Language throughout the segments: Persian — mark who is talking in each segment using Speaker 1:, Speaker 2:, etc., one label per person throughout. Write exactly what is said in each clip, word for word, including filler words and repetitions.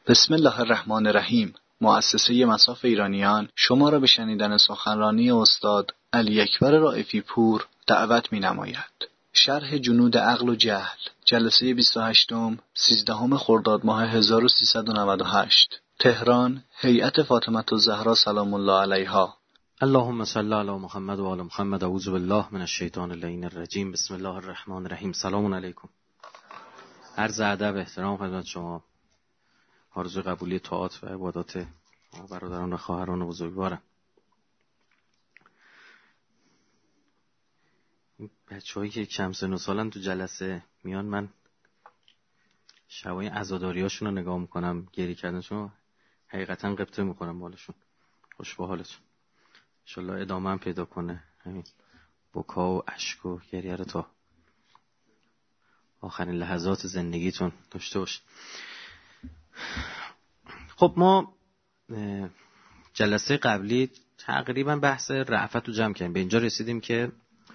Speaker 1: بسم الله الرحمن الرحیم. مؤسسه مصاف ایرانیان شما را به شنیدن سخنرانی استاد علی اکبر رائفی پور دعوت می‌نماید. شرح جنود عقل و جهل، جلسه بیست و هشتم سیزدهم خرداد ماه هزار و سیصد و نود و هشت، تهران، هیئت فاطمه الزهرا سلام الله علیها.
Speaker 2: اللهم صل علی محمد و آل محمد. اعوذ بالله من الشیطان اللعین الرجیم. بسم الله الرحمن الرحیم. سلام علیکم. عرض ادب احترام خدمت شما. آرزوی قبولی طاعات و عبادات برادران و خواهران بزرگوارم. این بچه‌هایی که کم سن و سالن تو جلسه میان، من شبای عزاداریاشون رو نگاه میکنم، گریه کردنشون حقیقتا قبطه میکنم بالشون. خوش به حالتون. انشالله ادامه هم پیدا کنه همین بکا و اشک و گریه رو تا آخرین لحظات زندگیتون داشته باش. خب ما جلسه قبلی تقریبا بحث رأفت رو جمع کردیم. به اینجا رسیدیم که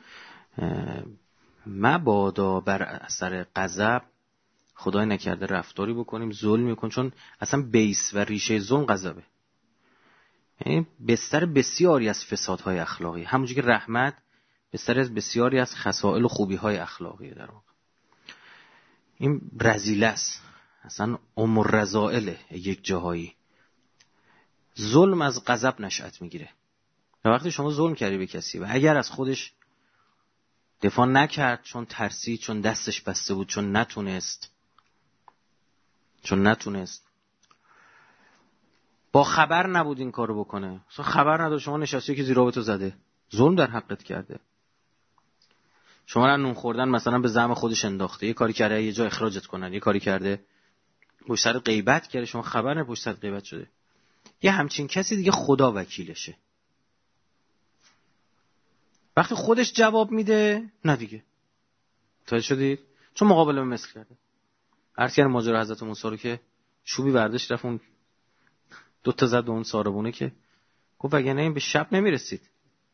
Speaker 2: مبادا بر اثر غضب خدای نکرده رفتاری بکنیم ظلم میکنیم، چون اصلا بیس و ریشه ظلم غضبه. یعنی بستر بسیاری از فسادهای اخلاقی، همونجوری که رحمت بستر از بسیاری از خصائل و خوبی‌های اخلاقی در واقع. این رذیله است، اصلا ام الرذائله. یک جاهایی ظلم از غضب نشأت میگیره. و وقتی شما ظلم کردی به کسی و اگر از خودش دفاع نکرد، چون ترسید، چون دستش بسته بود، چون نتونست چون نتونست با خبر نبود این کارو بکنه، اصلا خبر نداشت، شما نشستی که زیرابتو زده، ظلم در حقت کرده. شما را نون خوردن مثلا به زعم خودش انداخته، یه کاری کرده یه جا اخراجت کنن، یه کاری کرده پشت سر غیبت کرده، شما خبر نه پشت سر غیبت شده. یه همچین کسی دیگه خدا وکیلشه. وقتی خودش جواب میده نه دیگه، متوجه شدید؟ چون مقابله مثل کرده. عرض کردم ماجرا حضرت موسی رو که چوبی برداشت رفت اون دو تا زد به اون ساربونه که گفت اگه نه این به شب نمیرسید.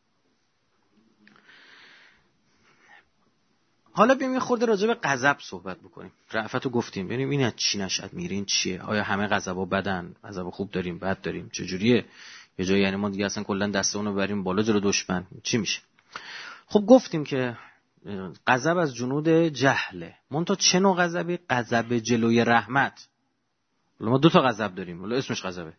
Speaker 2: حالا بیایم یه خورده راجع به غضب صحبت بکنیم. رأفتو گفتیم، ببینیم این از چی نشأت میگیره، این چیه؟ آیا همه غضب‌ها بدن؟ غضب خوب داریم، بد داریم، چجوریه؟ یه جایی یعنی ما دیگه اصلا کلا دستمون رو ببریم بالا جلو دشمن چی میشه؟ خب گفتیم که غضب از جنود جهله. منتها چه نوع غضبی؟ غضب جلوی رحمت. ما دو تا غضب داریم، ولی اسمش غضبه.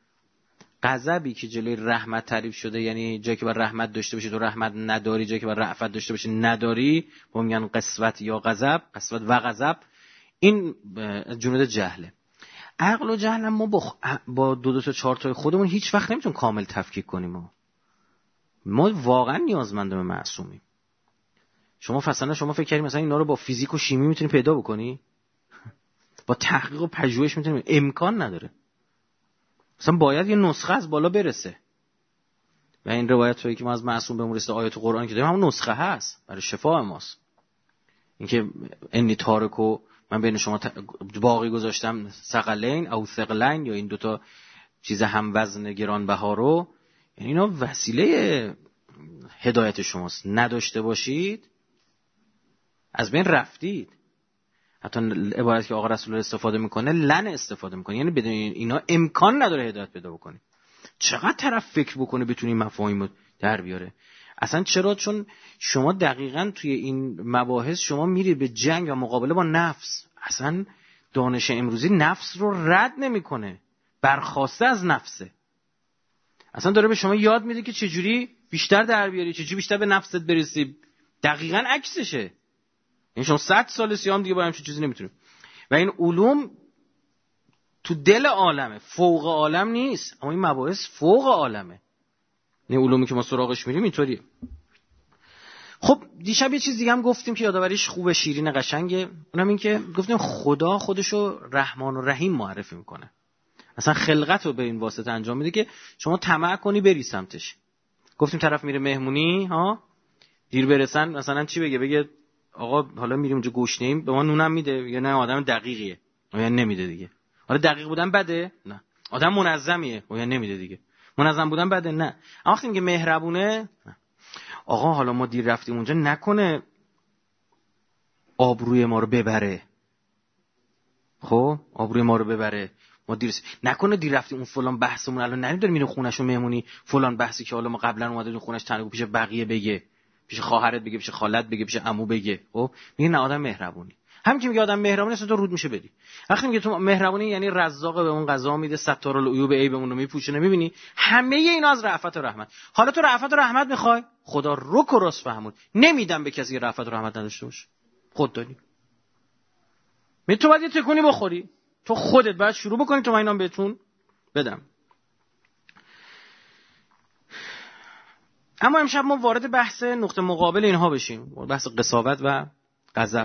Speaker 2: غضبی که جلوی رحمت تعریف شده، یعنی جایی که بر رحمت داشته باشی تو رحمت نداری، جایی که بر رأفت داشته باشی نداری، با میگن قسوت یا غضب، قسوت و غضب. این جنود جهله. عقل و جهل ما با با دو دو تا چهار تا خودمون هیچ وقت نمیتونیم کامل تفکیک کنیم. ما ما واقعا نیازمند به معصومیم. شما مثلا شما فکر کنید مثلا اینا رو با فیزیک و شیمی میتونی پیدا بکنی؟ با تحقیق و پژوهش میتونی؟ امکان نداره. مثلا باید یه نسخه از بالا برسه. و این روایت هایی که ما از معصوم بهمون رسیده آیات قرآن که داریم همون نسخه هست برای شفاء ماست. اینکه انی تارکو من بین شما باقی گذاشتم ثقلین او ثقلین، یا این دوتا چیز هم وزن گرانبها رو، یعنی اینا وسیله هدایت شماست. نداشته باشید از بین رفتید. حتی عبارت که آقا رسول استفاده میکنه لن استفاده میکنه، یعنی بدون اینا امکان نداره هدایت پیدا بکنی. چقدر طرف فکر بکنه بتونی مفاهیم رو در بیاره. اصلا چرا؟ چون شما دقیقاً توی این مباحث شما میری به جنگ و مقابله با نفس. اصلا دانش امروزی نفس رو رد نمیکنه، برخواسته از نفسه. اصلا داره به شما یاد میده که چجوری بیشتر در بیاری، چجوری بیشتر به نفست برسی. دقیقاً عکسشه. این شما صد سال سیام دیگه با همچین چیزی نمیتونیم. و این علوم تو دل عالمه، فوق عالم نیست، اما این مباحث فوق عالمه. این علومی که ما سراغش میریم اینطوریه. خب دیشب یه چیز دیگه هم گفتیم که یادآوریش خوبه، شیرین قشنگه. اونم این که گفتیم خدا خودشو رحمان و رحیم معرفی میکنه. اصلا خلقت رو به این واسطه انجام میده که شما طمع کنی بری سمتش. گفتیم طرف میره مهمونی ها، دیر برسن مثلا چی بگه؟ بگه آقا حالا میریم اونجا گشنه‌ایم، به ما نونم میده؟ یا نه آدم دقیقیه؟ یا نمیده دیگه. حالا دقیق بودن بده؟ نه. آدم منظمیه؟ یا نمیده دیگه. منظم بودن بده؟ نه. اما وقتی میگه مهربونه، نه. آقا حالا ما دیر رفتیم اونجا، نکنه آبروی ما رو ببره. خب آبروی ما رو ببره، ما دیر نکنه دیر رفتیم اون فلان بحثمون الان نریم داریم اینو خونه‌شو مهمونی فلان بحثی که حالا ما قبلا اومدیم خونش تنگو پیش بقیه بگه، پیش خواهرت بگه، پیش خالت بگه، پیش عمو بگه. خب میگه نه آدم مهربونی. همین که میگه آدم مهربونی اصلا تو رود میشه بدی. وقتی میگه تو مهربونی یعنی رزاق به اون غذا میده، ستار العیوب عیبمون رو میپوشونه. میبینی همه اینا از رأفت و رحمت. حالا تو رأفت و رحمت میخوای، خدا رک و راست فهمون نمیدم به کسی رأفت و رحمت نداشته باشه. خود داری می تو باید یه تکونی بخوری، تو خودت باید شروع بکنی تو من اینام بهتون بدم. اما امشب ما وارد بحث نقطه مقابل اینها بشیم، بحث قساوت و غضب.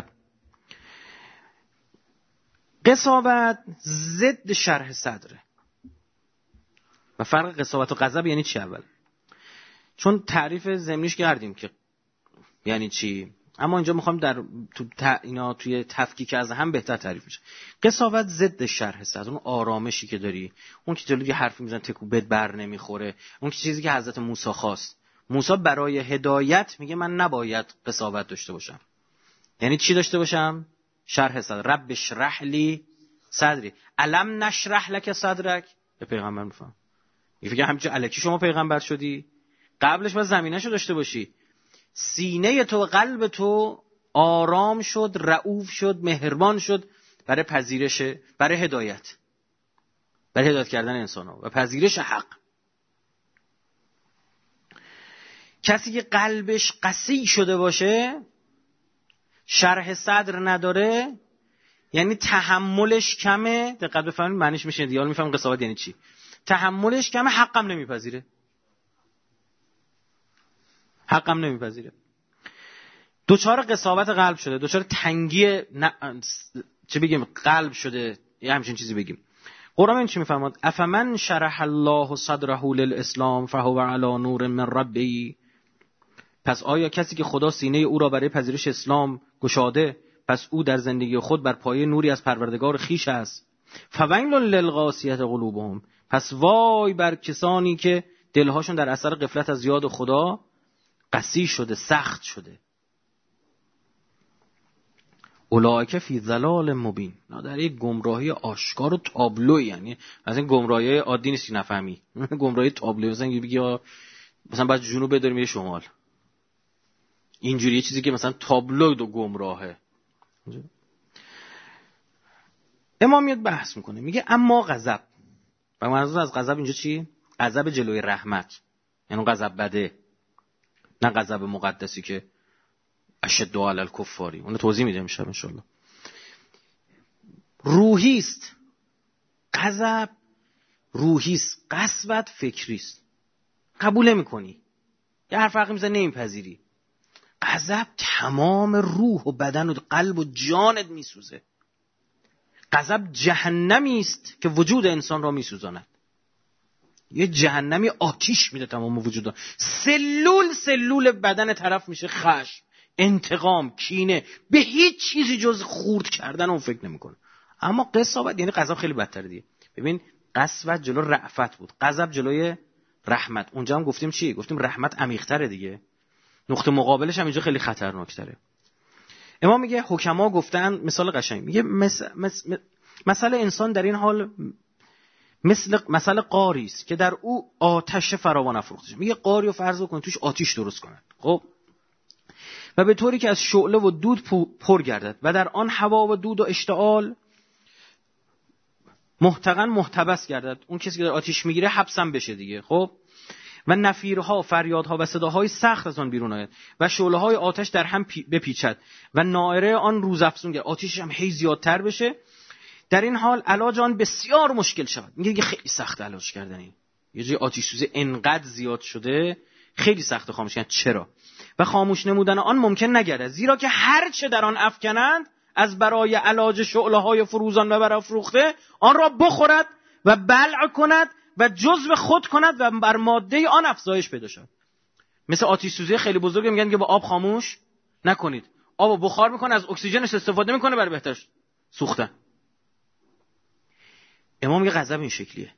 Speaker 2: قساوت ضد شرح صدره و فرق قساوت و غضب یعنی چی؟ اول چون تعریف ضمنیش کردیم که یعنی چی، اما اینجا میخوام در تو ت... اینا توی تفکیک از هم بهتر تعریف میشه. قساوت ضد شرح صدر، اون آرامشی که داری، اون که جلوی حرفی میزنه تکو بد بر نمیخوره، اون که چیزی که حضرت موسی خواست. موسی برای هدایت میگه من نباید قساوت داشته باشم. یعنی چی داشته باشم؟ شرح صدر. رب اشرح لی صدری الم نشرح لک صدرک. به پیغمبر میفهم میگه فکر همینجوری الکی شما پیغمبر شدی؟ قبلش باید زمینه‌شو داشته باشی. سینه تو و قلب تو آرام شد، رؤوف شد، مهربان شد برای پذیرش، برای هدایت، برای هدایت کردن انسان‌ها و پذیرش حق. کسی که قلبش قسی شده باشه، شرح صدر نداره، یعنی تحملش کمه. دقت بفرمایید معنیش میشه دیال میفهم قساوت یعنی چی. تحملش کمه، حقم نمیپذیره. حقم نمیپذیره. دوچار قساوت قلب شده، دوچار تنگی ن... چه بگیم قلب شده، یه همچین چیزی بگیم. قرآن این چی میفرماد؟ افمن شرح الله صدره للاسلام فهو علی نور من ربه. پس آیا کسی که خدا سینه او را برای پذیرش اسلام گشاده، پس او در زندگی خود بر پایه نوری از پروردگار خویش است. فویل للقاسیة قلوبهم. پس وای بر کسانی که دلهاشون در اثر غفلت از یاد خدا قسی شده، سخت شده. اولئک فی ضلال مبین. در یک گمراهی آشکار و تابلوی، یعنی از این گمراهی عادی نیست که نفهمی. گمراهی تابلوی، مثلا بگی مثلا بعد جنوب بداری میره شمال. اینجوری یه چیزی که مثلا تابلو دو گمراهه. امام میاد بحث میکنه، میگه اما غضب. و منظور از غضب اینجا چی؟ غضب جلوی رحمت، یعنی غضب بده، نه غضب مقدسی که اشد علی الکفاری. اون توضیح میدم ان شاء الله. روحی است غضب، روحی است. قسوت فکری است، قبول نمی‌کنی، یه حرف حقی میزنی نمیپذیری. غضب تمام روح و بدن و قلب و جانت میسوزه. غضب جهنمی است که وجود انسان را میسوزاند. یه جهنمی آتیش میده تمام وجود را. سلول سلول بدن طرف میشه خشم، انتقام، کینه، به هیچ چیزی جز خورد کردن اون فکر نمیکنه. اما قساوت یعنی غضب خیلی بدتره دیگه. ببین قسوت جلو رأفت بود، غضب جلوی رحمت. اونجا هم گفتیم چی؟ گفتیم رحمت عمیق‌تره دیگه. نقطه مقابلش هم اینجا خیلی خطرناک‌تره. امام میگه حکما گفتن مثال قشنگ، میگه مثل مثل مثل انسان در این حال مثل مثل قاری است که در او آتش فراوان افروخته شده. میگه قاری رو فرض بکن توش آتش درست کنن، خب، و به طوری که از شعله و دود پر گردد و در آن هوا و دود و اشتعال محتقن محتبس گردد. اون کسی که در آتش میگیره حبسم بشه دیگه، خب، و نفیرها، فریادها و صداهای سخت از آن بیرون آید و شعله‌های آتش در هم پی... بپیچد و نائره آن روزافزون گردد، آتشش هم هی زیادتر بشه. در این حال علاج آن بسیار مشکل شود. میگه دیگه خیلی سخت علاج کردن این. یه جای آتش سوزی انقدر زیاد شده خیلی سخت خاموش کردن. چرا؟ و خاموش نمودن آن ممکن نگردد، زیرا که هر چه در آن افکنند از برای علاج شعله‌های فروزان و برافروخته آن را بخورد و بلع کند و جزو خود کند و بر ماده آن افزایش پیدا شد. مثل آتش سوزی خیلی بزرگی میگن که با آب خاموش نکنید، آب بخار میکنه، از اکسیژنش استفاده میکنه برای بهتر سوختن. امام میگه غضب این شکلیه.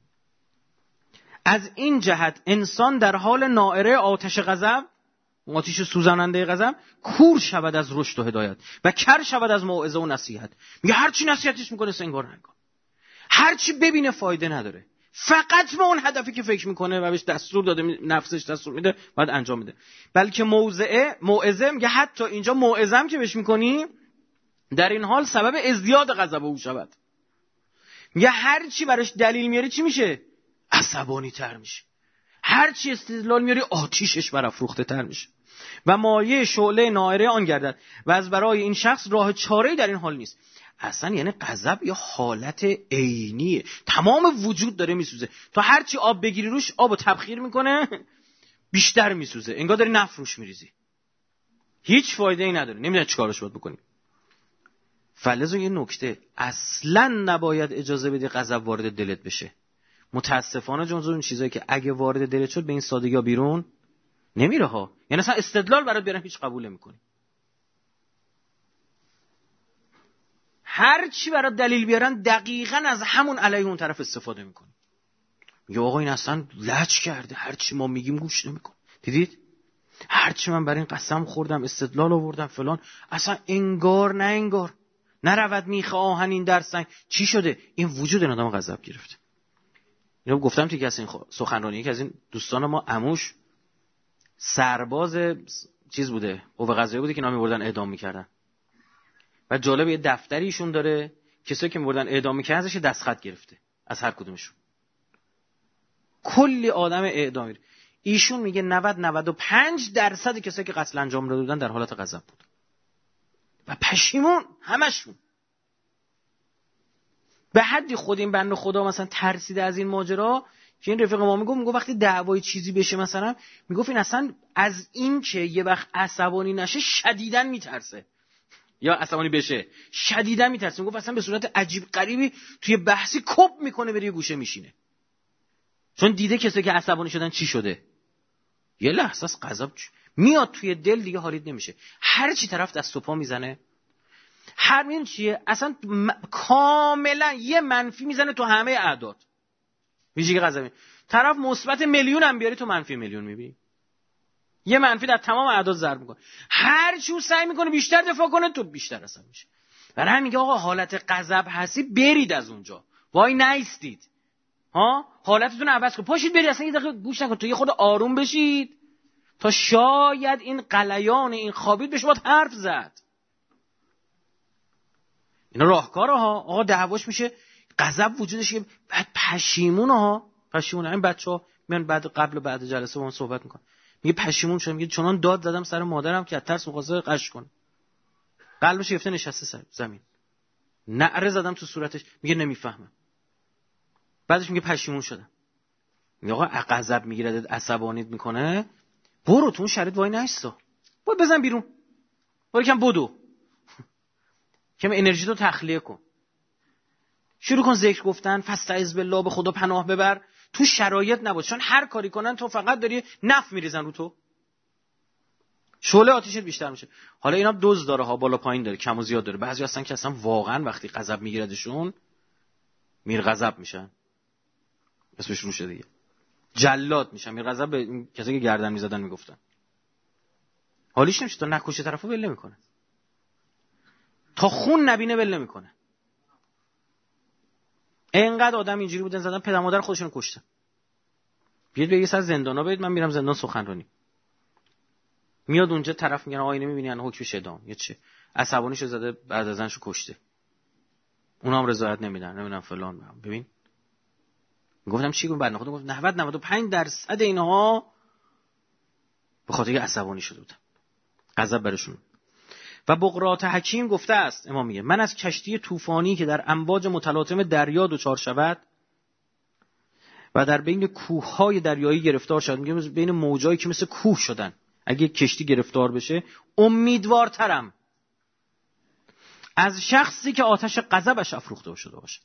Speaker 2: از این جهت انسان در حال نائره آتش غضب، آتش سوزاننده غضب، کور شود از رشد و هدایت و کر شود از موعظه و نصیحت. میگه هر چی نصیحتش میکنه سنگار نگاه. هر چی ببینه فایده نداره، فقط به اون هدفی که فکر میکنه و بهش دستور داده، نفسش دستور میده باید انجام میده. بلکه موعظه موعظه میگه حتی اینجا موعظه که بهش میکنی در این حال سبب ازدیاد غضب او شود. میگه هر چی براش دلیل میاری چی میشه؟ عصبانی تر میشه. هر چی استدلال میاری آتیشش برافروخته تر میشه و مایه شعله نائره آن گردد و از برای این شخص راه چاره‌ای در این حال نیست. اصلا یعنی غضب یه حالت عینیه، تمام وجود داره میسوزه. تو هر چی آب بگیری روش آبو تبخیر میکنه بیشتر میسوزه، انگار داری نفت روش میریزی، هیچ فایده ای نداره، نمیدونی چیکارش باید بکنی. فلزو یه نکته، اصلا نباید اجازه بدی غضب وارد دلت بشه. متاسفانه جزو اون چیزایی که اگه وارد دلت شد به این سادگی بیرون نمیره ها. یعنی اصلا استدلال برات بیارن هیچ قبول نمی‌کنی. هر چی برات دلیل بیارن دقیقاً از همون علیه اون طرف استفاده می‌کنی. میگه آقا این اصلا لج کرده، هر چی ما میگیم گوش نمی‌کنه. دیدید؟ هر چی من برای این قسم خوردم، استدلال آوردم فلان، اصلا انگار نه انگار نرود میخ آهنین در سنگ. چی شده؟ این وجود این آدم غضب گرفته. اینو گفتم دیگه، از این سخنرانی که از این دوستان ما عموش سرباز چیز بوده، قوه قضاییه بوده که اینا می‌بردن اعدام می‌کردن. و جالب یه دفتری ایشون داره، کسایی که می‌بردن اعدام می‌کردن ازش دستخط گرفته از هر کدومشون. کلی آدم اعدامی. ایشون میگه نود نود و پنج درصد کسایی که قتل انجام داده بودن در حالت غضب بود. و پشیمون همشون. به حدی خود این بنده خدا مثلا ترسیده از این ماجرا که این رفیق ما میگفت میگفت وقتی دعوای چیزی بشه مثلا، میگفت این اصلا از این که یه وقت عصبانی نشه شدیداً میترسه، یا عصبانی بشه شدیداً میترسه. میگفت اصلا به صورت عجیب غریبی توی بحثی کپ میکنه بره یه گوشه میشینه، چون دیده کسی که عصبانی شدن چی شده. یه لحظه از غضب میاد توی دل، دیگه حالیت نمیشه، هر چی طرف دست و پا میزنه. همین چیه اصلا م... کاملا یه منفی میزنه تو همه اعداد. ویژگی غضبی، طرف مثبت میلیون هم بیاری تو منفی میلیون میبینی، یه منفی در تمام اعداد ضرب میکنه. هر چی سعی میکنه بیشتر دفاع کنه تو بیشتر عصبی میشه. برای همین میگه آقا حالت غضب هستی برید از اونجا، وای نیستید ها، حالتتون عوض کن، پاشید برید، اصلا یه دقیقه گوش نکن، تو یه خود آروم بشید تا شاید این غلیان این خوابید به شما حرف زد. اینا راهکاره ها. آقا دعواش میشه، غضب وجودش یه بعد پشیمونه ها، پشیمونه. این بچه‌ها میان بعد قبل و بعد جلسه با من صحبت میکنن، میگه پشیمون شدم، میگه چنان داد زدم سر مادرم که از ترس می‌خواسته قش کنه، قلبش گرفته نشسته سر زمین، نعره زدم تو صورتش، میگه نمیفهمم. بعدش میگه پشیمون شدم. میگه آقا غضب میگیره عصبانیت میکنه، برو تو اون شرایط وای نایستا، برو بزن بیرون، برو کم بدو، کم انرژی تو تخلیه کن، شروع کن ذکر گفتن، فاستعذ بالله، به خدا پناه ببر. تو شرایط نباش، چون هر کاری کنن تو فقط داری نف میریزن رو تو، شعله آتیشت بیشتر میشه. حالا اینا دوز داره ها، بالا پایین داره، کم و زیاد داره. بعضی هستن که اصلا واقعا وقتی غضب میگیردشون میر غضب میشن، اسمش روشه دیگه، جلاد میشن. میر غضب به کسی که گردن میزدن میگفتن حالیش نمیشه، تا نکشه طرفو ول نمیکنه، تا خون نبینه ول نمیکنه. اینقدر آدم اینجوری بودن زدن پدر مادر خودشونو کشتن. بیاید بگید سر زندانا برید، من میرم زندان سخنرانی. میاد اونجا طرف میگن آقا اینو میبینی الان حکمش اعدام یا چه، عصبانیشو زده بعد از ازنشو کشته، اونا هم رضایت نمیدن، نمیدونم فلان. ببین میگفتم چی گفتم، بعد خودم گفت نود نود و پنج درصد اینها به خاطر عصبانی شده بودن، غضب برشون. و بقراط حکیم گفته است، امام میگه من از کشتی طوفانی که در امواج متلاطم دریا دچار شود و در بین کوههای دریایی گرفتار شد، میگه بین موجایی که مثل کوه شدن، اگه کشتی گرفتار بشه امیدوارترم از شخصی که آتش غضبش افروخته شده باشد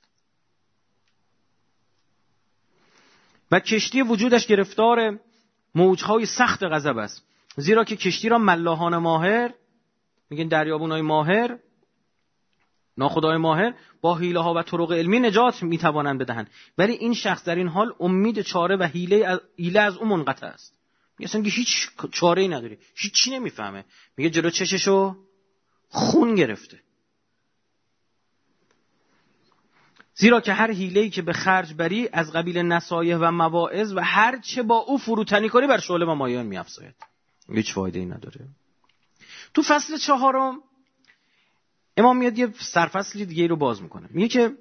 Speaker 2: و کشتی وجودش گرفتار موجهای سخت غضب است، زیرا که کشتی را ملاحان ماهر، میگن دریابونای ماهر، ناخدای ماهر، با حیله ها و طرق علمی نجات میتوانند بدهند، ولی این شخص در این حال امید چاره و حیله از حیله از اون منقطع است. میگه اصلا هیچ چاره‌ای نداره، هیچ چی نمیفهمه. میگه جلو چششو خون گرفته. زیرا که هر حیله‌ای که به خرج بری از قبیل نصایح و مواعظ و هر چه با او فروتنی کنی بر شعله و مایان می‌افزاید. هیچ فایده‌ای نداره. تو فصل چهارم امام میاد یه سرفصلی دیگه رو باز میکنه. میگه که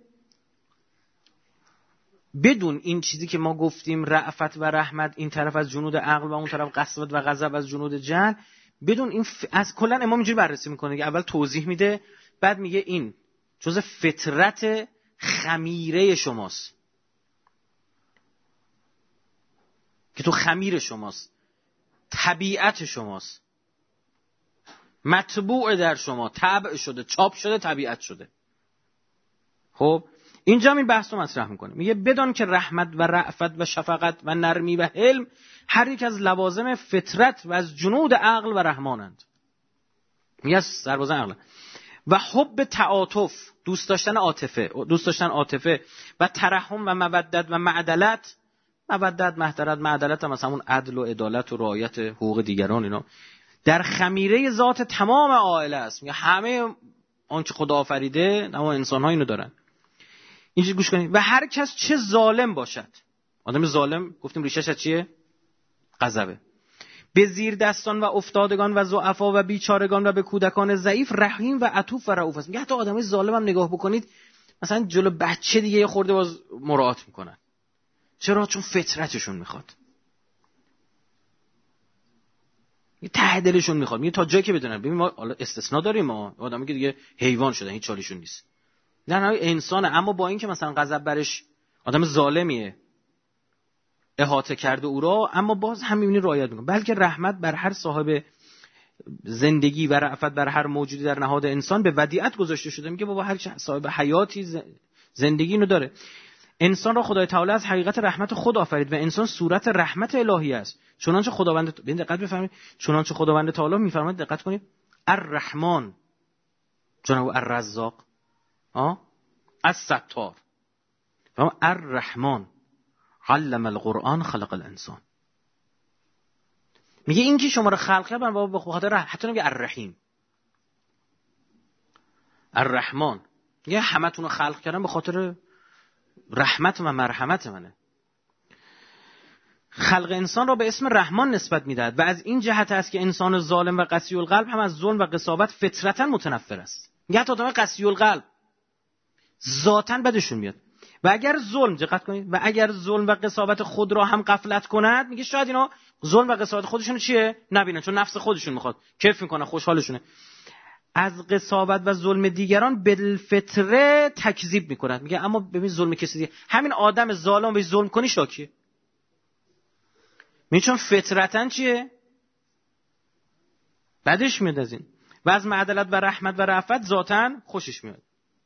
Speaker 2: بدون این چیزی که ما گفتیم رأفت و رحمت این طرف از جنود عقل و اون طرف قسوت و غضب از جنود جهل، بدون این ف... از کلا امام اینجوری بررسی میکنه که اول توضیح میده، بعد میگه این جزء فطرت خمیره شماست که تو خمیر شماست، طبیعت شماست، مطبوع در شما، طبع شده، چاپ شده، طبیعت شده. خب اینجا این بحث رو مطرح میکنه. میگه بدان که رحمت و رأفت و شفقت و نرمی و حلم هر یک از لوازم فطرت و از جنود عقل و رحمانند. میگه از سربازان عقل. و حب تعاطف، دوست داشتن عاطفه، دوست داشتن عاطفه و ترحم و مودت و معدلت، مودت، محترت، معدلت هم مثلا اون عدل و عدالت و رعایت حقوق دیگران، اینا در خمیره ذات تمام عائله است. میگه همه آنچه خدا آفریده اما انسان ها اینو دارن. اینجوری گوش کنید. و هر کس چه ظالم باشد، آدم ظالم گفتیم ریشش از چیه؟ غضبه. به زیر دستان و افتادگان و ضعفا و بیچارگان و به کودکان ضعیف رحیم و عطوف و رؤوف است. میگه حتی آدمای ظالم هم نگاه بکنید، مثلا جلو بچه دیگه یه خورده باز مراعات میکنن. چرا؟ چون فطرتشون میخواد، یه ته دلشون میخواد. میگه تا جایی که بدونن. ببین ما حالا استثناء داریم، ما آدمی که دیگه حیوان شدن، هیچ چالیشون نیست، نه نه انسانه، اما با این که مثلا غضب برش آدم ظالمیه احاطه کرده او را، اما باز هم میبینی رعایت میکنه. بلکه رحمت بر هر صاحب زندگی و رأفت بر هر موجودی در نهاد انسان به ودیعت گذاشته شده. میگه بابا هر صاحب حیاتی زندگی اینو داره. انسان را خدای تعالی از حقیقت رحمت خود آفرید و انسان صورت رحمت الهی است. چنانچه خداوند، ببین دقت بفرمایید، چنانچه خداوند تعالی میفرماید، دقت کنید، الرحمن جناب الرزاق ها الستار، فهم الرحمن علم القرآن خلق الانسان. میگه این که شما رو خلق کرد بابا به خاطر، حتی نمیگه الرحیم، الرحمن میگه همتون رو خلق کردم به خاطر رحمت و مرحمت منه. خلق انسان را به اسم رحمان نسبت میدهد و از این جهت است که انسان ظالم و قسی القلب هم از ظلم و قساوت فطرتاً متنفر است. میگه حتی آدم قسی القلب ذاتاً بدشون میاد. و اگر ظلم، دقت کنید، و اگر ظلم و قساوت خود را هم غفلت کند، میگه شاید اینا ظلم و قساوت خودشون چیه نبینن، چون نفس خودشون میخواد، کیف میکنن، خوشحالشونه، از قساوت و ظلم دیگران بالفطره تکذیب میکنند. میگه اما ببین ظلم کسی دیگه، همین آدم ظالم به ظلم کنی شاکیه، میگه چون فطرتاً چیه بدش میاد از این. و از معدلت و رحمت و رأفت ذاتاً خوشش میاد.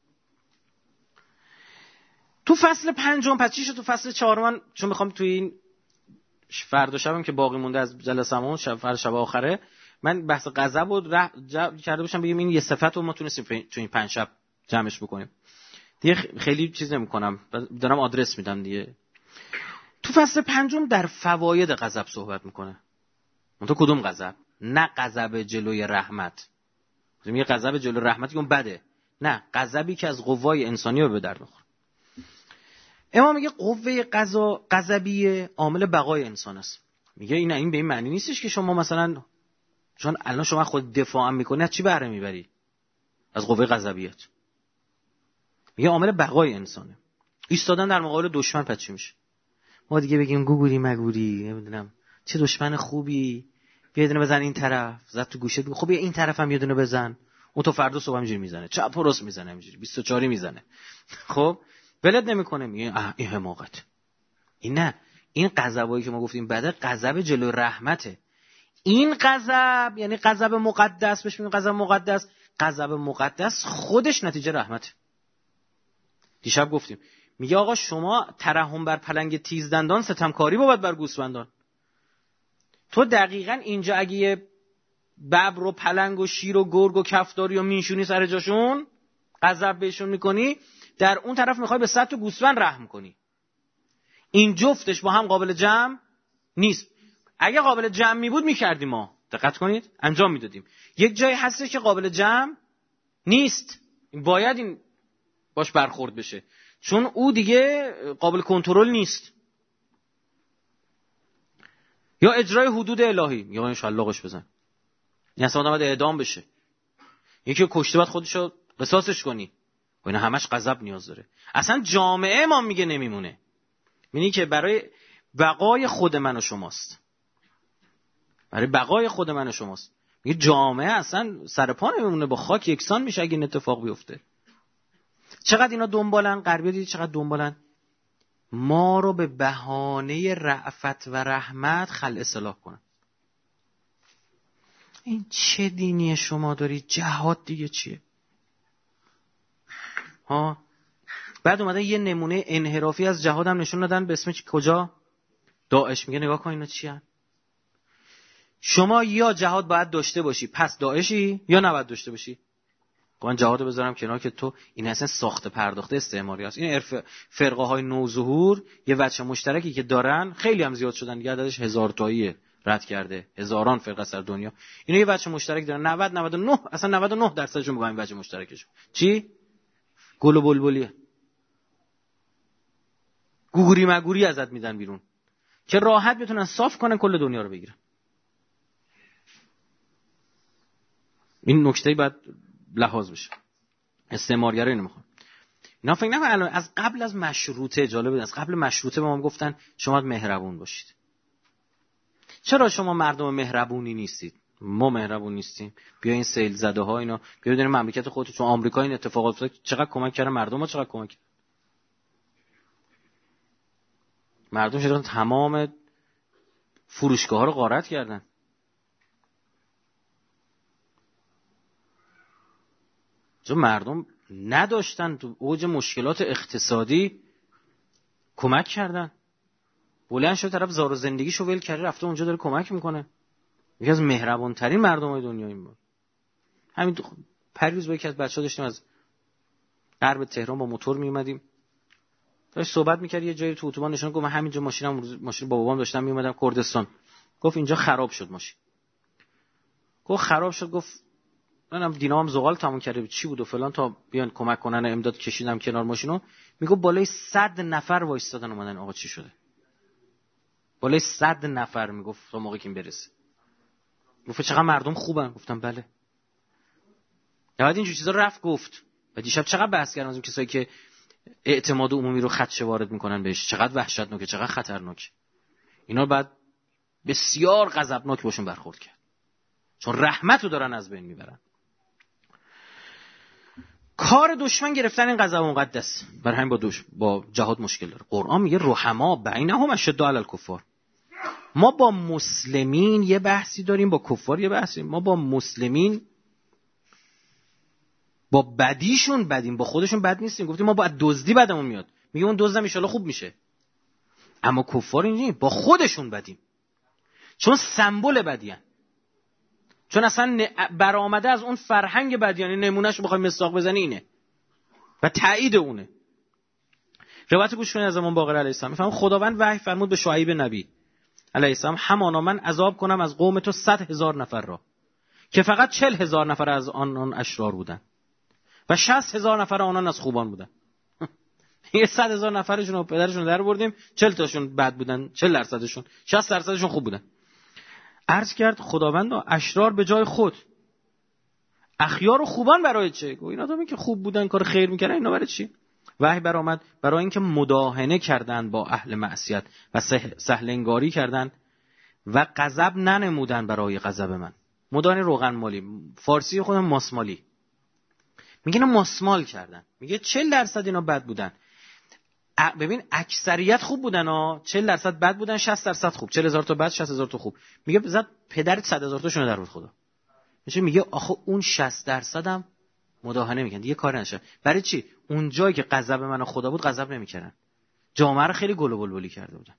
Speaker 2: تو فصل پنجم پس چی شد؟ تو فصل چهارم، چون میخوام تو این فردا شبم که باقی مونده از جلسمون، شب فردا شب آخره، من بحث غضب رو رح... جا... کرده باشم بگیم این یه صفت رو ما تونستیم تو این پنج شب جمعش بکنیم دیگه. خیلی چیز نمی‌کنم، دارم آدرس میدم دیگه. تو فصل پنجم در فواید غضب صحبت میکنه. اون تو کدوم غضب؟ نه غضب جلوی رحمت، میگه غضب جلوی رحمت که اون بده، نه غضبی که از قوای انسانی رو به در میخوره. امام میگه قوه قضا غضبی عامل بقای انسان است. میگه این این به این معنی نیستش که شما مثلا چون الان شما خود دفاع هم میکنی از چی بهره میبری؟ از قوه غضبیت. میگه عامل بقای انسانه. ایستادن در مقابل دشمن پس چی میشه؟ ما دیگه بگیم گوگوری مگوری، نمیدونم چه دشمن خوبی، بیا دونه بزن این طرف، زد تو گوشت، خب بیا این طرف هم یه دونه بزن، اون تو فردا صبح همینجوری میزنه، چپ و راست میزنه، همینجوری بیست و چهار میزنه، خب ولد نمیکنه. میگه این حماقت. این نه، این غضبایی که ما گفتیم بده، غضب جلوی رحمته. این غضب یعنی غضب مقدس، بهش میگن غضب مقدس. غضب مقدس خودش نتیجه رحمته. دیشب گفتیم، میگه آقا شما ترحم بر پلنگ تیز دندان، ستمکاری بود بر گوسفندان. تو دقیقاً اینجا اگه یه ببر و پلنگ و شیر و گرگ و کفتاری و میشونی سر جاشون، غضب بهشون میکنی، در اون طرف میخوای به صد تا گوسفند رحم کنی. این جفتش با هم قابل جمع نیست. اگه قابل جمع می بود میکردیم، ما دقت کنید انجام میدادیم. یک جایی هستش که قابل جمع نیست، باید این باش برخورد بشه. چون او دیگه قابل کنترل نیست. یا اجرای حدود الهی، یا این شلاقش بزن، این اصلا آدم باید اعدام بشه. یکی کشته باید خودشو قصاصش کنی. و اینا همش غضب نیاز داره. اصلا جامعه ما میگه نمیمونه. میگه که برای بقای خود من و شماست. برای بقای خود من و شماست. میگه جامعه اصلا سر پا نمیمونه، با خاک یکسان میشه اگه این اتفاق بیفته. چقدر اینا دنبالن، غربی‌ها دیدی چقدر دنبالن ما رو به بهانه رأفت و رحمت خلع اصلاح کنن. این چه دینی شما داری؟ جهاد دیگه چیه؟ ها بعد اومدن یه نمونه انحرافی از جهاد هم نشون دادن به اسم کجا؟ داعش. میگه نگاه کن اینا چی هن؟ شما یا جهاد باید داشته باشی پس داعشی، یا نباید داشته باشی. من جهاد رو بذارم کنار که تو این اصلا ساخت پرداخته استعماری هست. این فرقه های نوظهور یه وجه مشترکی که دارن، خیلی هم زیاد شدن دیگه، عددش هزار تاییه، رد کرده هزاران فرقه در دنیا. اینا یه وجه مشترک دارن، نود نود و نه اصلا نود و نه درصدشون با این وجه مشترکشون چی؟ گل و بلبلیه. گوگوری مگوری ازت میدن بیرون که راحت بتونن صاف کنن کل دنیا رو بگیرن. این نکته باید لحاظ بشه. استعمارگرا اینو میخوان. اینا فکر نکن الان از قبل از مشروطه، جالبه از قبل مشروطه به ما گفتن شما مهربون باشید. چرا شما مردم مهربونی نیستید؟ ما مهربون نیستیم. بیا این سیل زده ها اینا، بیا ببینید مملکت خودتون چون آمریکا این اتفاقات افتاد چقدر کمک کردن مردم ها، چقدر کمک کردن. مردم شدن تمام فروشگاه‌ها رو غارت کردن. چون مردم نداشتن، تو اوج مشکلات اقتصادی کمک کردن. بلند شد طرف زار و زندگیشو ول کرده رفته اونجا داره کمک میکنه. یکی از مهربان ترین مردمای دنیا این بود. همین پریروز با یکی از بچه‌ها داشتیم از غرب تهران با موتور میومدیم. داشت صحبت میکرد یه جایی تو اتوبان نشون، گفت من همینجا ماشینم ماشین با بابام داشتم میومدم کردستان. گفت اینجا خراب شد ماشین. گفت خراب شد، گفت منم دینام زغال تموم کرده چی بود و فلان، تا بیان کمک کنن امداد کشیدم کنار ماشینو. میگه بالای صد نفر وایستادن اومدن آقا چی شده؟ بالای صد نفر. میگفت تا موقعی که این برسه. گفت چقدر مردم خوبن. گفتم بله. بعد اینجور چیزا رفت گفت. و دیشب چقدر بحث کردن از اون کسایی که اعتماد عمومی رو خدشه وارد میکنن بهش، چقدر وحشتناکه، چقدر خطرناکه. اینا بعد بسیار غضبناک باشون برخورد کرد، چون رحمتو دارن از بین میبرن. کار دشمن گرفتن این غضب مقدس. برای همین با دوش با جهاد مشکل داره. قرآن میگه رحما بینهم اشد علی الکفار. ما با مسلمین یه بحثی داریم، با کفار یه بحثی. ما با مسلمین با بدیشون بدیم، با خودشون بد نیستیم. گفتیم ما با دزدی بدمون میاد، میگه اون دزدم ان شاءالله خوب میشه. اما کفار اینجوری با خودشون بدیم، چون سمبل بدیان، چون اصلا برآمده از اون فرهنگ بدیانی. نمونهشو بخوای مصداق بزنی اینه و تایید اونه. روایت گوش کنید از امام باقر علیه السلام. میفهمم خداوند وحی فرمود به شعیب نبی علیه السلام همانا من عذاب کنم از قوم تو صد هزار نفر را که فقط چل هزار نفر از آنان اشرار بودن و شصت هزار نفر آنان از خوبان بودن. یه صد هزار نفرشون و پدرشون در بردیم، چل تاشون بد بودن، چل درصدشون، شصت درصدشون خوب بودن. عرض کرد خداوند اشرار به جای خود، اخیار و خوبان برای چه؟ گفت این آدمی که خوب بودن کار خیر میکردن اینا برای چی؟ وحی برآمد برای اینکه مداهنه کردن با اهل معصیت و سهل انگاری کردن و غضب ننمودن برای غضب من. مداهنه روغن مالی، فارسی خودم ماسمالی. میگه اینا ماسمال کردن. میگه چهل درصد اینا بد بودن. ببین اکثریت خوب بودن ها، چهل درصد بد بودن، شصت درصد خوب. چهل هزار تا بد، شصت هزار تا خوب. میگه زد پدر صد هزار تاشون در بود خدا. میشه میگه آخه اون شصت درصد هم مداهنه میکنن دیگه کار نشه. برای چی؟ اون جایی که غضب من خدا بود غضب نمیکردن، جامعه رو خیلی گل و بلبلی کرده بودن.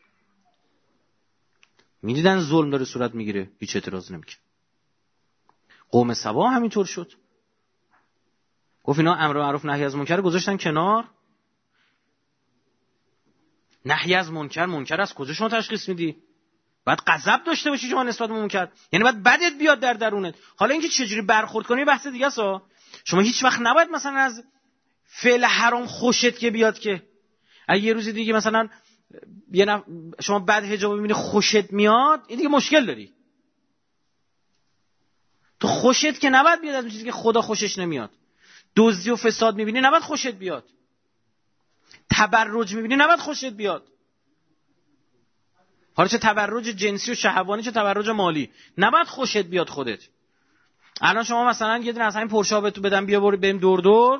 Speaker 2: میدیدن ظلم داره صورت میگیره، هیچ اعتراض نمیکنه. قوم سبا همینطور شد. گفت اینا امر معروف نهی از منکر گذاشتن کنار. نهی از منکر، منکر از کجا شما تشخیص میدی؟ باید غضب داشته باشی شما نسبت به منکر، یعنی باید بدت بیاد در درونت. حالا اینکه چجوری برخورد کنی بحث دیگه است. شما هیچ وقت نباید مثلا از فعل حرام خوشت که بیاد که. اگه یه روزی دیگه مثلا یه نف... شما بعد حجاب میبینی خوشت میاد، این دیگه مشکل داری. تو خوشت که نباید بیاد از اون چیزی که خدا خوشش نمیاد. دزدی و فساد میبینی نباید خوشت بیاد. تبرج میبینی نباید خوشت بیاد. حالا چه تبرج جنسی و شهوانی چه تبرج مالی، نباید خوشت بیاد خودت. الان شما مثلا یه دونه از همین پرشا بهتون بدم بیا برو بریم دور دور،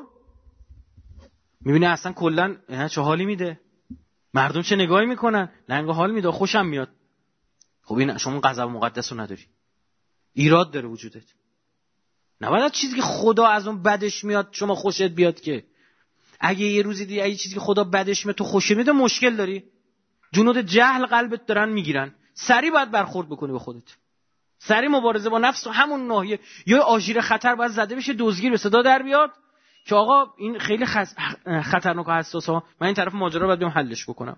Speaker 2: میبینی اصلا کلا چه حالی میده، مردم چه نگاهی میکنن، لنگ حال میده، خوشم میاد. خب این شما غضب مقدس رو نداری، ایراد داره وجودت. نباید چیزی که خدا از اون بدش میاد شما خوشت بیاد که. اگه یه روزی دیگه اگه چیزی که خدا بدش میاد تو خوشت میاد مشکل داری. جنود جهل قلبت دارن میگیرن، سری باید برخورد بکنی به خودت، سری مبارزه با نفس و همون ناحیه. یا آژیر خطر باید زده بشه، دزگیر به صدا در بیاد که آقا این خیلی خس... خطرناک و حساس ها، من این طرف ماجرا رو باید بیام حلش بکنم.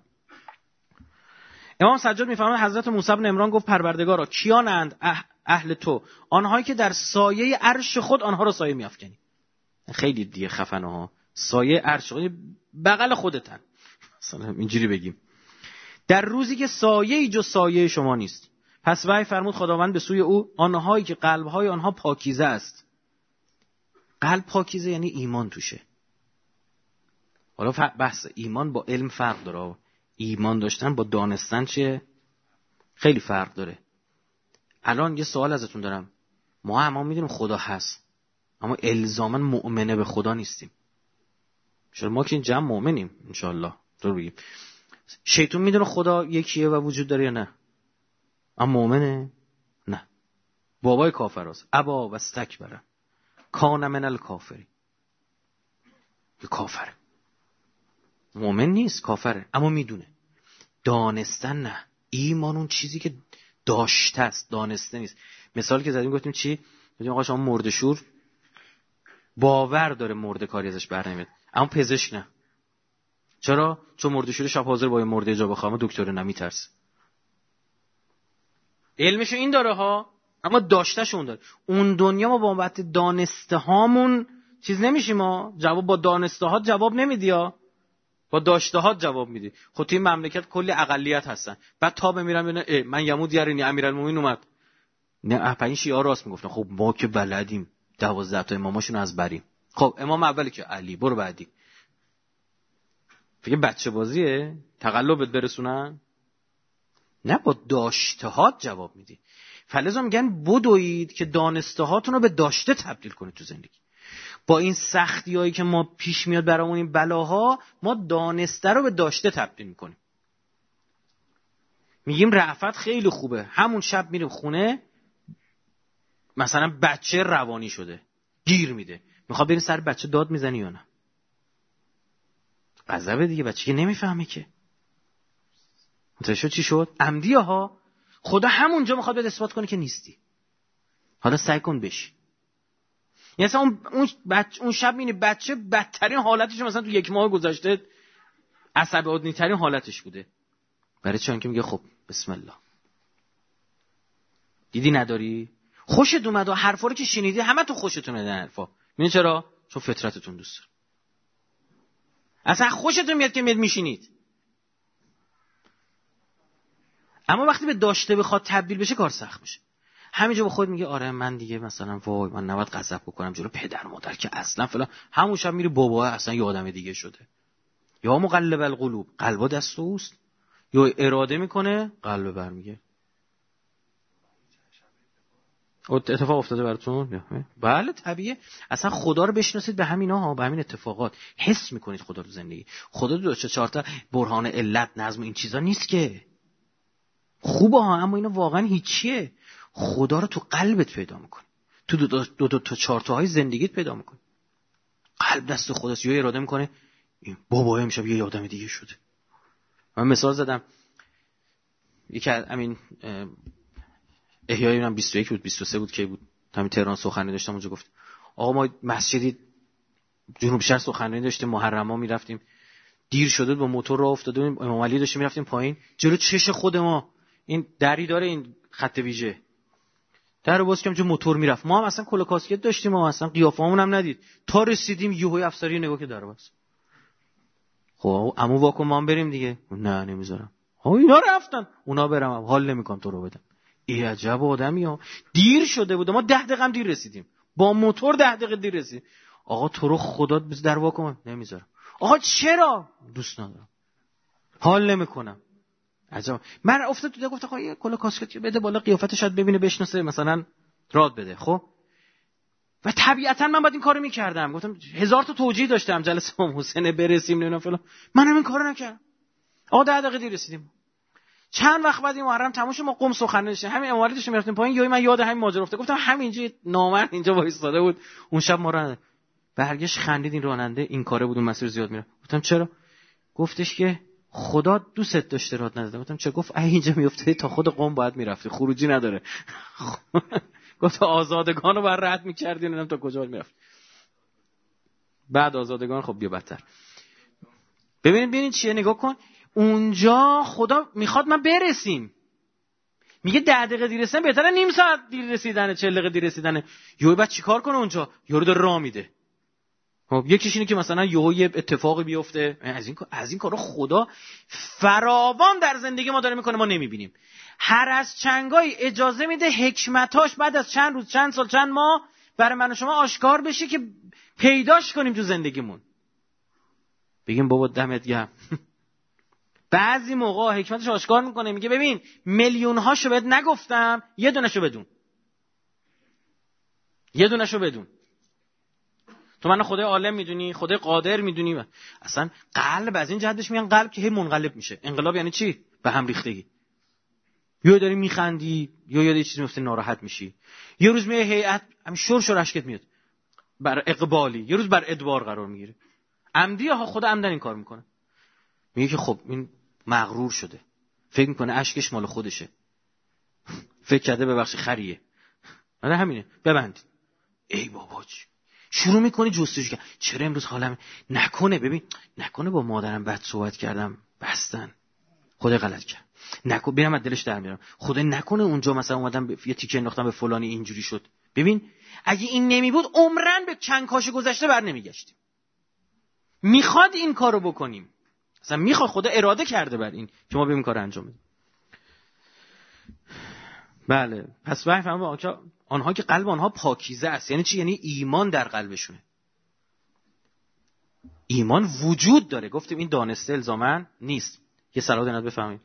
Speaker 2: امام سجاد میفهمه حضرت موسی بن عمران گفت پروردگارا کیانند اهل تو؟ آنهایی که در سایه عرش خود آنها را سایه میافکنی. خیلی دیگه خفنه ها، سایه عرش خود بغل خودتن مثلا اینجوری بگیم، در روزی که سایه‌ای جز سایه شما نیست. پس وحی فرمود خداوند به سوی او آنهایی که قلب‌های آنها پاکیزه است. قلب پاکیزه یعنی ایمان توشه. حالا بحث ایمان با علم فرق داره. ایمان داشتن با دانستن چه خیلی فرق داره. الان یه سوال ازتون دارم، ما هم میدونیم خدا هست اما الزاما مؤمنه به خدا نیستیم. چرا ما که این جمع مؤمنیم انشالله. تو بگیم شیطان میدونه خدا یکیه و وجود داره یا نه؟ اما مؤمنه؟ نه. بابای کافراست. ابا و استکبر کان من الکافرین. یه کافره، مؤمن نیست، کافره، اما میدونه. دانستن نه. ایمان اون چیزی که داشته است، دانسته نیست. مثال که زدیم گفتیم چی؟ گفتیم آقا شما مرده شور باور داره مرده کاری ازش بر نمیاد، اما پزشک نه. چرا؟ چون مرده شور شب حاضر با یه مرده جا بخوام، دکتر نمیترسه. علمشو این داره ها، اما داشتهش اون داره. اون دنیا ما با بابت دانسته هامون چیز نمیشیم ها، جواب با دانسته ها جواب نمیدی ها، با داشته ها جواب میدی. خود تو این مملکت کلی اقلیت هستن، بعد تا بمیرم ببینن من یمود یارینی امیرالمومنین اومد، نه پنج شیعه راست میگفتن. خب ما که بلدیم دوازده تا اماماشون از بریم. خب امام اولی که علی، برو بعدی. فکر بچه بازیه تقلبت برسونن؟ نه، با داشته ها جواب میدی. فلذا میگن بدوید که دانسته هاتون رو به داشته تبدیل کنید تو زندگی. با این سختی هایی که ما پیش میاد برامون، این بلاها، ما دانسته رو به داشته تبدیل میکنیم. میگیم رأفت خیلی خوبه، همون شب میریم خونه مثلا بچه روانی شده گیر میده، میخواد بریم سر بچه داد میزنی یا نه؟ غضبه دیگه، بچه که نمیفهمه که. متوجه چی شد؟ عمدیه ها. خدا همونجا میخواد بهت اثبات کنه که نیستی. حالا سعی کن بشی. یعنی مثلا اون اون, بچ... اون شب میبینی بچه بدترین حالتش مثلا تو یک ماه گذشته عصبانی ترین حالتش بوده. برای چون که میگه خب بسم الله. دیدی نداری؟ خوشت اومد و حرفا رو که شنیدی همه تو خوشتون اومد حرفا. میدونی چرا؟ چون فطرتتون دوست داره. اصلا خوشتون میاد که میاد میشینید. اما وقتی به داشته بخواد تبدیل بشه کار سخت میشه. همینجا با خود میگه آره من دیگه مثلا وای من نباید غضب بکنم جلو پدر مادر که اصلا فلان. همون شب میره بابا اصلا یه آدم دیگه شده. یا مقلب القلوب، قلبا دست اوست، یا اراده میکنه قلب برمیگه. اتفاق افتاده براتون؟ بله طبیعیه. اصلا خدا رو بشناسید به همینا ها، به همین اتفاقات حس میکنید خدا رو زندگی. خدا دو چه چهار تا برهان علت نظم این چیزا نیست که خوبه ها، اما اینا واقعا هیچیه. خدا رو تو قلبت پیدا میکنی، تو دو, دو, دو, دو تا چهار تاهای زندگیت پیدا میکنی. قلب دست خداست. یا اراده میکنه این بابا امشب یه آدم دیگه شده. من مثال زدم یکی از همین احیای من بیست و یک بود بیست و سه بود که بود همین تهران سخنرانی داشتم، اونجا گفت آقا ما مسجدی جنوب شهر سخنرانی داشتیم، محرم ها میرفتیم، دیر شده با موتور راه افتاده بودیم، امام علی داشتیم میرفتیم پایین، جلو چش خود ما این دری داره این خط ویژه در باز کردم، چه موتور میرفت. ما هم اصلا کلا کاسکت داشتیم، ما اصلا قیافمون هم ندید. تا رسیدیم یهوی افسری نگاه که در باز. خب عمو واکن ما هم بریم دیگه. نه نمیذارم. ها اینا رفتن، اونا برم حال نمیکنم تو رو بدم. ای عجب آدمیه. دیر شده بود، ما ده دقیقه دیر رسیدیم. با موتور ده دقیقه دیر رسیدیم. آقا تو رو خدا در واکن نمیذارم. آقا چرا؟ دوست ندارم. حال نمیکنم. عجب. من افتاد تو گفت آقا یه کلا کاسکت بده بالا، قیافتش شاید ببینه بشناسه، مثلا راد بده. خب و طبیعتا من باید این کارو میکردم. گفتم هزار تا توجیه داشتم جلسه ام حسین برسیم نمیدونم فلان، منم این کارو نکردم. آقا ده دقیقه دیر رسیدیم. چند وقت بعد این محرم تموم شد، ما قم سخن نشیم، همین اموالی داشتیم میرفتیم پایین، یهو من یاد همین ماجرا افتاد. گفتم همینجا نامرد اینجا وایساده بود اون شب ما رو برگشت خندید. این راننده این کاره بود، اون مسیر زیاد میره. گفتم چرا؟ گفتش که خدا دوست داشته راد نداده. گفتم چه؟ گفت اینجا میافتادی تا خود قم باید میرفتی، خروجی نداره. گفت آزادگانو بر رد میکردی، نمیدونم تا کجا میرفت. بعد آزادگان خب بیا بدتر. ببینید ببینید چیه، نگاه کن. اونجا خدا میخواد من برسیم، میگه ده دقیقه دیر رسیدن بهتره نیم ساعت دیر رسیدنه، چهل دقیقه دیر رسیدنه. یهو بعد چیکار کنه اونجا؟ یارو داره راه میده. خب یکیش اینه که مثلا یهو یه اتفاقی بیفته. از این از این کارا خدا فراوان در زندگی ما داره میکنه، ما نمیبینیم. هر از چنگای اجازه میده حکمتاش بعد از چند روز، چند سال، چند ماه برای من و شما آشکار بشه که پیداش کنیم تو زندگیمون. بگیم بابا دمت گرم. بعضی موقع حکمتش آشکار میکنه، میگه ببین میلیون هاشو بهت نگفتم، یه دونهشو بدون. یه دونهشو بدون. تو منو خدای عالم میدونی، خدای قادر میدونی. اصلا قلب از این جهتش میگن قلب که هی منقلب میشه. انقلاب یعنی چی؟ به هم ریختگی. یا داری میخندی یا یاد یه چیزی میفته ناراحت میشی. یه روز میای هیئت همین شور شور اشکت میاد بر اقبالی، یه روز بر ادبار قرار میگیره. عمدی ها خدا عمدن این کار میکنه. میگه که خب این مغرور شده، فکر میکنه اشکش مال خودشه، فکر کرده ببخش خریه. آره همینه، ببند. ای بابا شروع میکنی جستجو کردن. چرا امروز حالم نکنه، ببین نکنه با مادرم بد صحبت کردم بستن، خدا غلط کرد، نکنه بیرم از دلش در میارم، خدا نکنه اونجا مثلا اومدم یه تیکه انداختم به فلانی اینجوری شد. ببین اگه این نمی بود عمرن به چند کاش گذشته بر نمیگشتیم. میخواد این کارو بکنیم، اصلا میخواد، خدا اراده کرده بر این که ما بریم کارو انجام بدیم. بله پس بفهمم آنها که قلب آنها پاکیزه است. یعنی چی؟ یعنی ایمان در قلبشونه، ایمان وجود داره. گفتیم این دانسته الزاماً نیست. یه صلوات نبی بفهمید.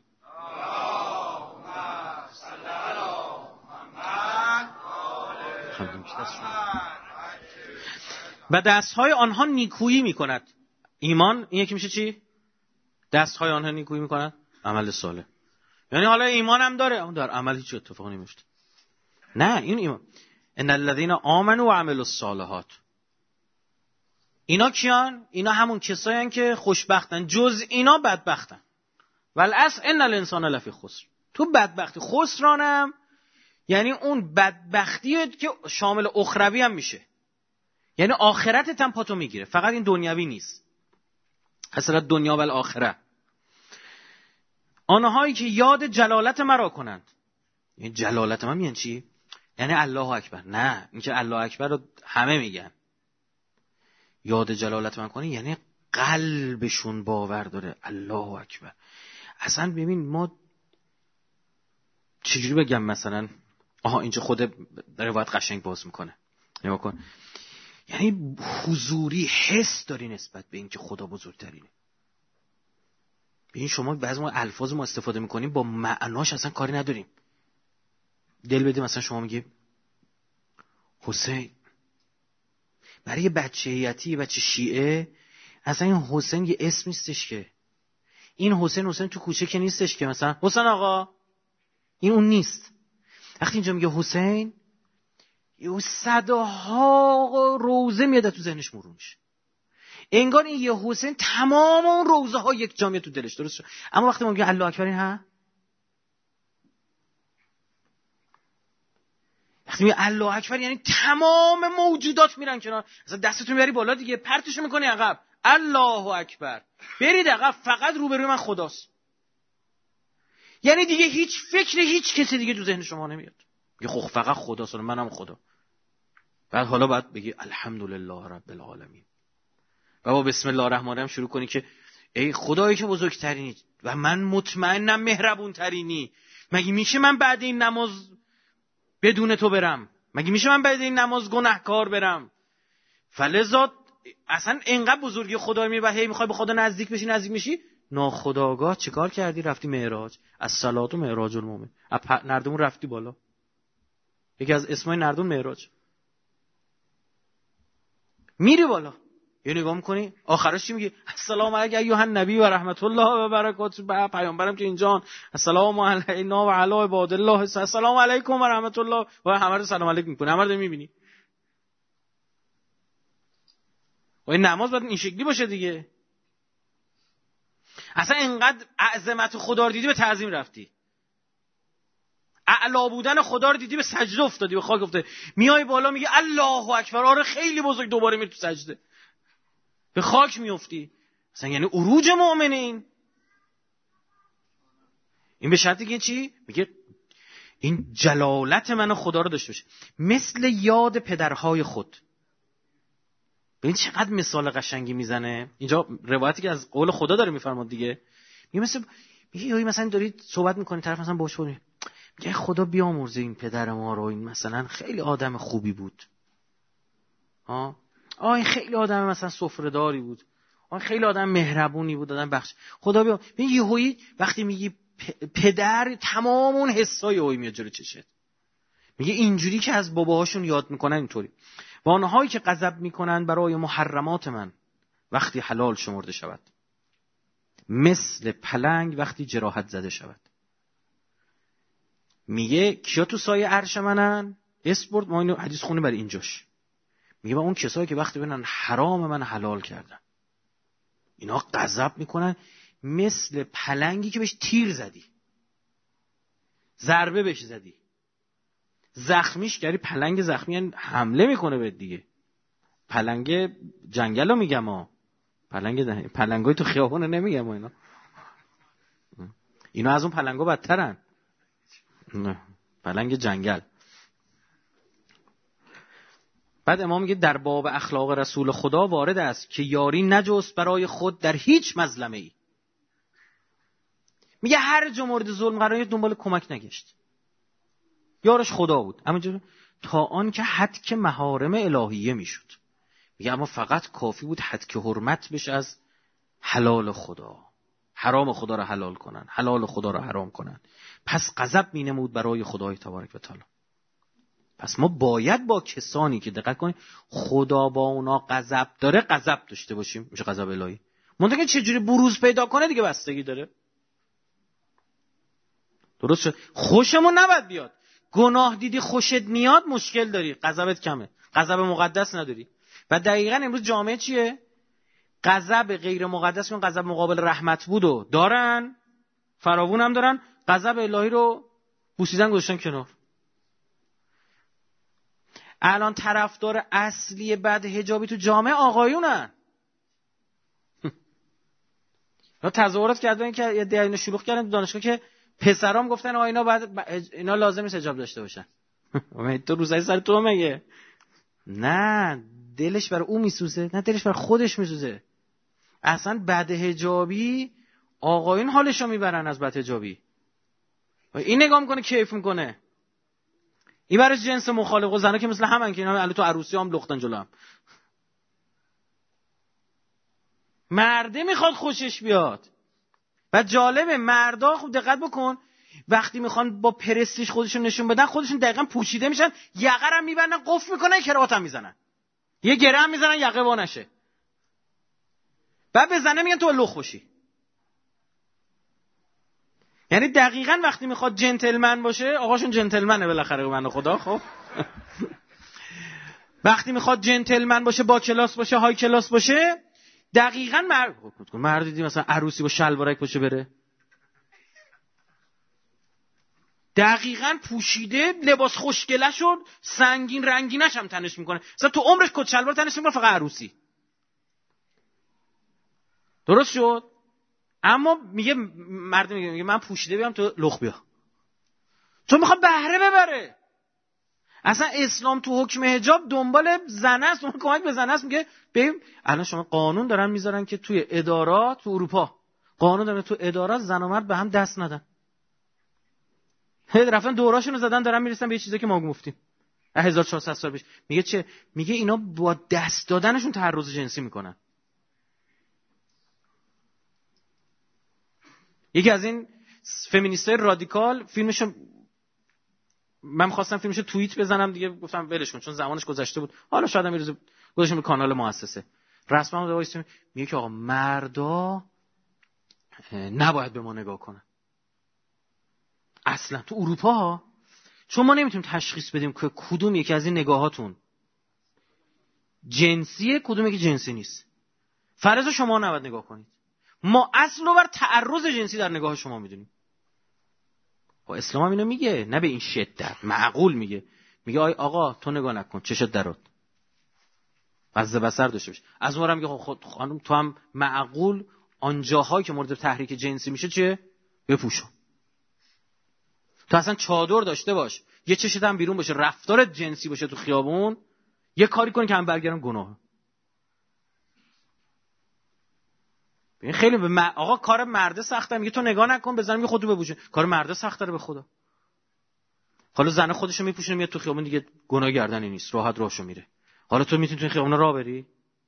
Speaker 2: و دستهای آنها نیکویی میکند. ایمان این یکی میشه چی؟ دستهای آنها نیکویی میکند عمل صالح. یعنی حالا ایمان هم داره اما در عمل هیچ اتفاقی نمیفته. نه این ایمان ان الذين آمنوا وعملوا الصالحات، اینا کیان؟ اینا همون کسایین که خوشبختن، جز اینا بدبختن. والعصر ان الانسان لفی خسر. تو بدبختی خسرانم یعنی اون بدبختیه که شامل اخروی هم میشه، یعنی آخرتت هم پاتو میگیره، فقط این دنیوی نیست. حسرت دنیا و الاخره. آنهایی که یاد جلالت مرا کنند. این جلالت من یعنی چی؟ یعنی الله اکبر. نه اینکه الله اکبر رو همه میگن. یاد جلالت من کنی یعنی قلبشون باور داره الله اکبر. اصلا ببین ما چجوری بگم، مثلا آها اینجا خود روایت قشنگ باز میکنه، نگاه کن. یعنی حضوری حس داری نسبت به اینکه خدا بزرگترینه. ببین شما بعضی ما الفاظ ما استفاده میکنیم با معناش اصلا کاری نداریم. دل بده مثلا شما میگی حسین، برای یه بچه یتی، یه بچه شیعه اصلا این حسین یه اسم نیستش که. این حسین حسین تو کوچه که نیستش که مثلا حسین آقا، این اون نیست. وقتی اینجا میگه حسین یه صداها روزه میاد تو ذهنش مرور میشه، انگار این یه حسین تمام اون روزه ها یک جا میاد تو دلش. درست شد؟ اما وقتی ما میگه الله اکبر، این ها وقتی میگه الله اکبر یعنی تمام موجودات میرن کنار. اصلا دستتون میبری بالا دیگه، پرتشو میکنی عقب، الله اکبر، برید عقب، فقط روبروی من خداست. یعنی دیگه هیچ فکر هیچ کسی دیگه تو ذهن شما نمیاد. میگه خب فقط خدا سره، منم خدا. بعد حالا باید بگی الحمدلله رب العالمین و با بسم الله الرحمن الرحیم شروع کنی که ای خدایی که بزرگترینی و من مطمئنم مهربون ترینی. مگه میشه من بعد این نماز بدون تو برم؟ مگه میشه من بعد این نماز گناهکار برم؟ فلذا اصلا اینقدر بزرگی خدا میبینی و هی میخوای به خدا نزدیک بشی نزدیک میشی، ناخودآگاه چیکار کردی؟ رفتی معراج. الصلاة معراج المؤمن، نردمون رفتی بالا. یکی از اسمای نردون معراج. میری بالا، یه نگاه میکنی آخرش چی میگه؟ السلام علیک ایها النبی و رحمت الله و برکاته. پیامبرم که اینجان، السلام علینا و علی عباد الله، السلام علیکم و رحمت الله و همه رو سلام علیک میکنه. همه رو میبینی. و این نماز باید این شکلی باشه دیگه. اصلا اینقدر عظمت خدا رو دیدی به تعظیم رفتی، اعلا بودن خدا رو دیدی به سجده افتادی، به خاک افتادی، میای بالا میگه الله اکبر، آره خیلی بزرگ، دوباره میری تو سجده به خاک میافتی. اصلا یعنی عروج مؤمنین. این به شرطی که چی؟ میگه این جلالت من خدا رو داشته باشه، مثل یاد پدرهای خود. ببین چقدر مثال قشنگی میزنه اینجا، روایتی که از قول خدا داره میفرماد دیگه. میگه مثلا میگه مثلا دارید صحبت میکنید، طرف مثلا باش کنید، میگه خدا بیامرزه این پدر ما رو، این مثلا خیلی آدم خوبی بود، ها آ این خیلی آدم مثلا سفره‌داری بود، آ خیلی آدم مهربونی بود، آدم بخش. خدا بیا میگه یهویی وقتی میگی پدر، تمام اون حسای اوی میاد جلو چشت. میگه اینجوری که از باباهاشون یاد میکنن اینطوری. و آنهایی که غضب میکنن برای محرمات من وقتی حلال شمرده شود، مثل پلنگ وقتی جراحت زده شود. میگه کیا تو سایه عرش منن؟ اسپورت ما اینو حدیث خونه برای اینجاش. میگه با اون کسایی که وقتی ببینن حرام من حلال کردن، اینا غضب میکنن مثل پلنگی که بهش تیر زدی، ضربه بهش زدی، زخمیش کردی. پلنگ زخمی یعنی حمله میکنه به دیگه. پلنگ جنگل رو میگم ها، پلنگ پلنگای تو خیابون نمیگم اینا. اینا از اون پلنگا بدترن، پلنگ جنگل. بعد امام میگه در باب اخلاق رسول خدا وارد است که یاری نجست برای خود در هیچ مظلمه ای. میگه هر جا مورد ظلم قرار دنبال کمک نگشت، یارش خدا بود، اما تا آن که حد که محارم الهیه میشد. میگه اما فقط کافی بود حد که حرمت بشه از حلال خدا، حرام خدا رو حلال کنن، حلال خدا رو حرام کنن. پس غضب مینمود برای خدای تبارک و تعالی. پس ما باید با کسانی که دقت کنید خدا با اونا غضب داره غضب داشته باشیم. میشه غضب الهی. منتها که چجوری بروز پیدا کنه دیگه بستگی داره. درست شد؟ خوشمون نباید بیاد. گناه دیدی خوشت میاد مشکل داری، غضبت کمه، غضب مقدس نداری. و دقیقاً امروز جامعه چیه؟ غضب غیر مقدس، اون غضب مقابل رحمت بود و دارن، فراوون هم دارن، غضب الهی رو بوسیدن گذاشتن کنار. الان طرفدار اصلی بد حجابی تو جامعه آقایونن. اینا تظاهرات کردن که یه دینا شلوغ کردن تو دانشگاه که پسرام گفتن آ اینا بعد اینا لازم نیست حجاب داشته باشن. تو روزای سر تو مگه؟ نه، دلش برای اون میسوزه، نه دلش برای خودش میسوزه. اصلا بد حجابی آقایون حالشو میبرن از بد حجابی. این نگاه میکنه کیف میکنه. این برای جنس مخالف. و زنا که مثل همن که اینا الان تو عروسی هم لختن جلو هم. مرده میخواد خوشش بیاد. و جالبه مردا خوب دقت بکن وقتی میخوان با پرستیژ خودشون نشون بدن خودشون دقیقاً پوشیده میشن، یقه رو میبندن، قفل میکنن، کراوات هم میزنن، یه گره هم میزنن یقه وا نشه. بعد بزنه میگن تو لخ باشی. یعنی دقیقاً وقتی میخواد جنتلمن باشه، آقاشون جنتلمنه بالاخره من خدا. خب وقتی میخواد جنتلمن باشه، با کلاس باشه، های کلاس باشه، دقیقاً مرد مرد دیدی مثلا عروسی با شلوارک باشه بره، دقیقاً پوشیده، لباس خوشگله شد، سنگین رنگینش هم تنش میکنه. مثلا تو عمرش کت شلوار تنش میکنه، فقط عروسی. درست شد؟ اما میگه مرد میگه, میگه من پوشیده بیام تو لخ بیا، چون میخواد بهره ببره. اصلا اسلام تو حکم حجاب دنبال زنه است، اون کمک به زنه است. میگه ببین الان شما قانون دارن میذارن که توی ادارات تو اروپا قانون دارن تو ادارات زن و مرد به هم دست ندن. هی رفتن دوراشونو زدن دارن میرسن به یه چیزی که ما گفتیم هزار و چهارصد سال پیش. میگه چه؟ میگه اینا با دست دادنشون تعرض جنسی میکنن. یکی از این فمینیستای رادیکال فیلمشو من خواستم فیلمشو توییت بزنم دیگه، گفتم ولش کن چون زمانش گذشته بود، حالا شاید هم یه روز گذاشتم به کانال مؤسسه. رسما وایسیم میگه که آقا مردا نباید به ما نگاه کنن. اصلا تو اروپا چون ما نمیتونیم تشخیص بدیم که کدوم یکی از این نگاهاتون جنسیه کدوم یکی جنسی نیست، فرض شما نباید نگاه کنید. ما اصل و بر تعرض جنسی در نگاه شما میدونیم. خب اسلام هم اینو میگه، نه به این شدت، معقول میگه. میگه آی آقا تو نگاه نکن چشت درات بز بصر داشته باش. از اونورم میگه خود خانم تو هم معقول آنجاهایی که مورد تحریک جنسی میشه چه بپوشون. تو اصلا چادر داشته باش، یه چشت هم بیرون باشه، رفتار جنسی باشه تو خیابون، یه کاری کن که هم برگردن گناه. این خیلی به م... آقا کار مرده سخته، میگه تو نگاه نکن بزن، میگه خودت بپوشون. کار مرده سخته به خدا. حالا زن خودشو میپوشونه میاد تو خیابون دیگه گناه گردنی نیست، راحت راهشو میره. حالا تو میتونی تو خیابون راه بری؟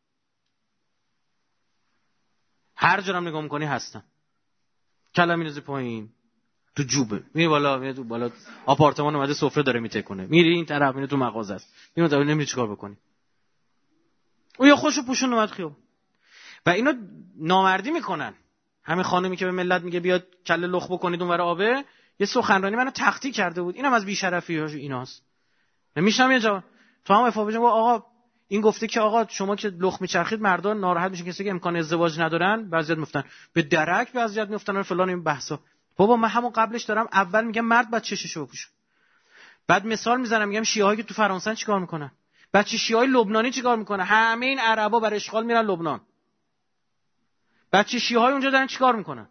Speaker 2: هر جا هم نگاه میکنی هستن. کلم میندازی پایین تو جوبه، میری بالا، میری تو بالا آپارتمان اومده سفره داره میتکونه، میری این طرف، میری تو مغازه است، میری اون نمیدونی چیکار بکنی. او یا خوشو پوشون اومد خیابون. و اینا نامردی میکنن. همین خانمی که به ملت میگه بیاد کله لخ بکنید اونور آبه، یه سخنرانی منو تخطی کرده بود. اینم از بی‌شرفی ایناست. میشم یه جا تو هم افا بجم آقا این گفته که آقا شما که لخ میچرخید مردا ناراحت میشن، کسی که امکان ازدواج ندارن بعضیات میفتن به درک، بعضیات میفتن فلان این بحثا. بابا من همون قبلش دارم اول میگم مرد بعد چششو بپوشه. بعد مثال میزنم میگم شیعه‌هایی که تو فرانسه چیکار میکنن، بچه شیعه‌های لبنانی چیکار میکنن، همه این عربا برای اشغال میرن لبنان، بچه شیعه‌های اونجا دارن چیکار میکنن.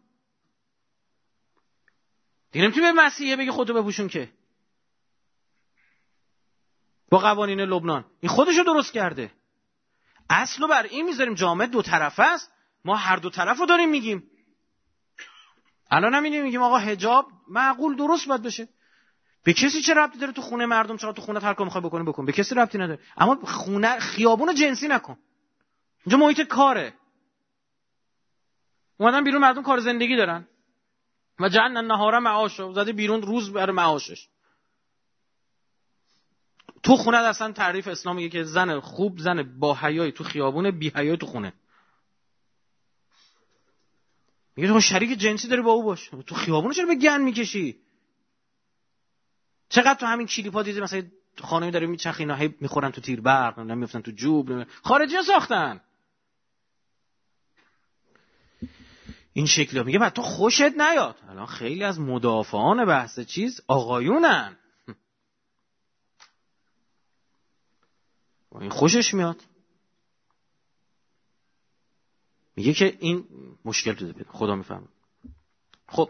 Speaker 2: دیگه نمیتونی به مسیحیه بگی خودتو بپوشون که با قوانین لبنان. این خودشو درست کرده. اصلو بر این میذاریم جامعه دو طرفه است، ما هر دو طرفو داریم میگیم. الان هم میگیم آقا حجاب معقول درست باید بشه. به کسی چه ربطی داره تو خونه مردم؟ چرا تو خونه هر کاری میخوای بکنی بکن، به کسی ربطی نداره. اما خونه خیابون جنسی نکن. اینجا محیط کاره. اومدن بیرون مردم کار زندگی دارن و جعلنا النهار معاشا، زده بیرون روز برای معاشش. تو خونه اصلا تعریف اسلام میگه که زن خوب زن با حیایی تو خیابونه، بی حیایی تو خونه. میگه تو شریک جنسی داری با او باش، تو خیابونه چرا به گن میکشی؟ چقدر تو همین کلیپا دیدی مثلا خانمی داره میچخه اینا هی میخورن تو تیر برق، نمیافتن تو جوب، خارجی‌ها ساختن این شکلی. میگه بعد تو خوشت نیاد. الان خیلی از مدافعان بحث چیز آقایونن، این خوشش میاد. میگه که این مشکل تو ده خدا میفهمه. خب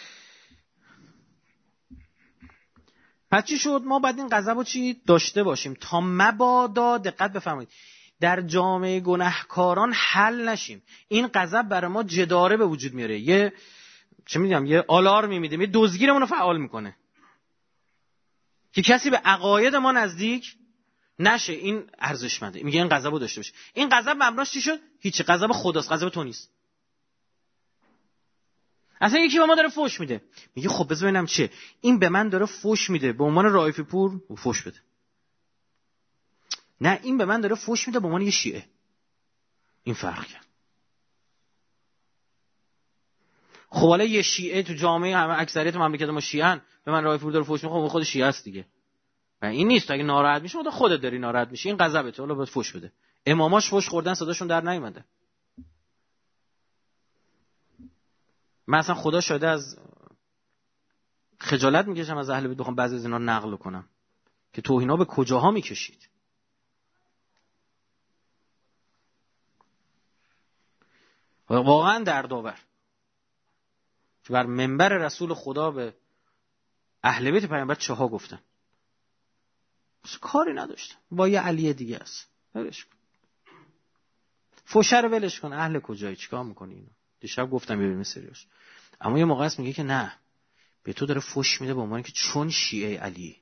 Speaker 2: پس چی شد؟ ما بعد این غضبو چی داشته باشیم تا مبادا، دقت بفرمایید، در جامعه گناهکاران حل نشیم. این غضب برای ما جداره به وجود میاره، یه چه میدونم یه آلارمی میده، یه دزگیرمون رو فعال میکنه که کسی به عقاید ما نزدیک نشه. این ارزشمنده. میگه این غضبو داشته باشه. این غضب مبناش چی شد؟ هیچ. غضب خداست، غضب تو نیست. اصلا یکی به ما داره فوش میده، میگه خب بذار ببینم چه، این به من داره فوش میده به عنوان رائفی پور فوش بده، نه این به من داره فوش میده به عنوان یه شیعه. این فرق کرد. خب حالا یه شیعه تو جامعه همه اکثریت مملکت ما شیعه‌ان، به من رائفی پور داره فوش میده، خب خود شیعه است دیگه. و این نیست اگه ناراحت میشه خود خودت داری ناراحت میشی، این غضبته، حالا باید فوش بده. اماماش فوش خوردن صداشون در نیومده. من اصلا خدا شاهده از خجالت میکشم از اهل بیت، بخوام بعضی از اینا نقل کنم که توهینا به کجاها میکشید. واقعا دردآور. بر منبر رسول خدا به اهل بیت پیامبر چه ها گفتن. کاری نداشتم، با یه علی دیگه است، ولش کن. فوشه رو ولش کن، اهل کجایی، چیکار میکنی اینو؟ دیشب گفتم ببینیم سریاش. اما یه موقع است میگه که نه، به تو داره فوش میده به عنوان که چون شیعه علی.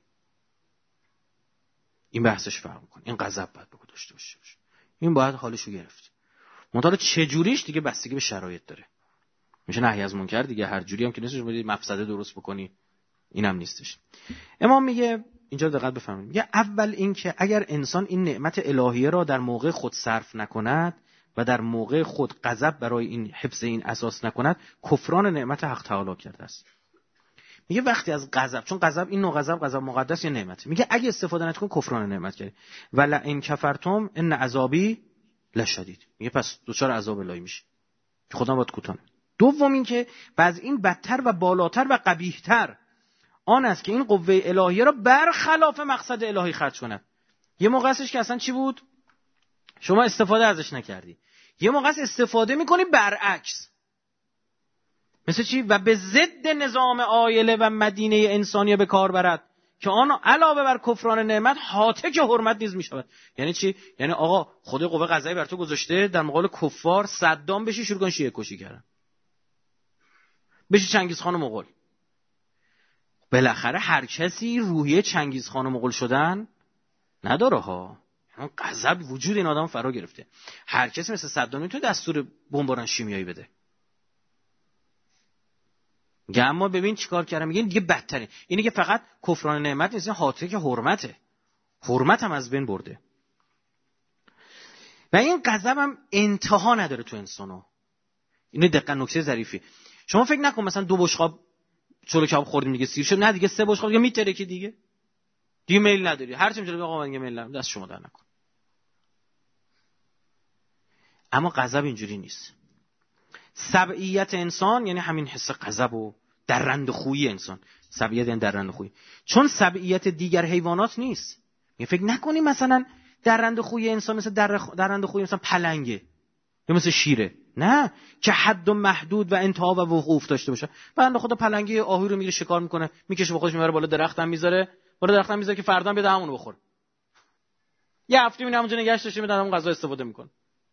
Speaker 2: این بحثش فرق میکنه. این غضب باید بگو داشته باشه. این باید حالشو گرفت. منتها چه جوریش دیگه بستگی به شرایط داره. میشه نهی از منکر دیگه، هر جوری هم که نیستش بدید مفسده درست بکنی، اینم نیستش. امام میگه اینجا دقت بفرمایید، میگه اول این که اگر انسان این نعمت الهیه را در موقع خود صرف نکند و در موقع خود غضب برای این حفظ این اساس نکند، کفران نعمت حق تعالی کرده است. میگه وقتی از غضب، چون غضب این نوع غضب غضب مقدس یا نعمت، میگه اگه استفاده نکنی کفران نعمت کردی. ولا ان کفرتم ان عذابی لشدید. میگه پس دچار عذاب الهی میشی که خدا باید کوتاه. دوم این که بعد این بدتر و بالاتر و قبیحتر آن است که این قوه الهیه را برخلاف مقصد الهی خرج کند. یه موقع هستش که اصلا چی بود؟ شما استفاده ازش نکردی. یه موقع است استفاده میکنی برعکس. مثل چی؟ و به ضد نظام عایله و مدینه انسانی به کار برد که آن علاوه بر کفران نعمت هاتک حرمت نیز میشود. یعنی چی؟ یعنی آقا خدای قوه قضایی بر تو گذاشته در مقابل کفار صدام بشی شروع کن شیعه کشی کردن. بشی چنگیز خان مغول. بالاخره هر کسی روحیه چنگیز خان مغول شدن نداره ها. اون غضب وجود این آدم فرا گرفته. هر کسی مثل صدام میتونه دستور بمباران شیمیایی بده. میگه اما ببین چیکار کردم، میگه دیگه بدتره. اینه که فقط کفران نعمت نیست، هاتک حرمته. حرمت هم از بین برده. و این غضب هم انتها نداره تو انسانو. اینو دقیق نکته ظریفی. شما فکر نکن مثلا دو بشقاب چلو کباب خوردیم دیگه سیر شد، نه دیگه سه بشقاب دیگه میتره که دیگه. دیگه میل نداری. هر چی میشه آقا من دیگه میل ندارم، دست شما در نکن. اما غضب اینجوری نیست. سبعیت انسان یعنی همین حس غضب و درنده خویی انسان. سبعیت یعنی درنده خویی. چون سبعیت دیگر حیوانات نیست. می فکر نکنی مثلا درنده خویی انسان مثل درنده خویی مثلا پلنگه یا مثل شیره. نه، که حد و محدود و انتها و وقوف داشته باشه. بنده خدا پلنگه آهوی رو میره شکار میکنه، میکشه با خودش میبره بالا درخت هم میذاره، بالا درخت هم میذاره که فردا بده همونو بخوره. یه هفته میره همونجا نگهش داشته میدن همون غذا استفاده میکنه.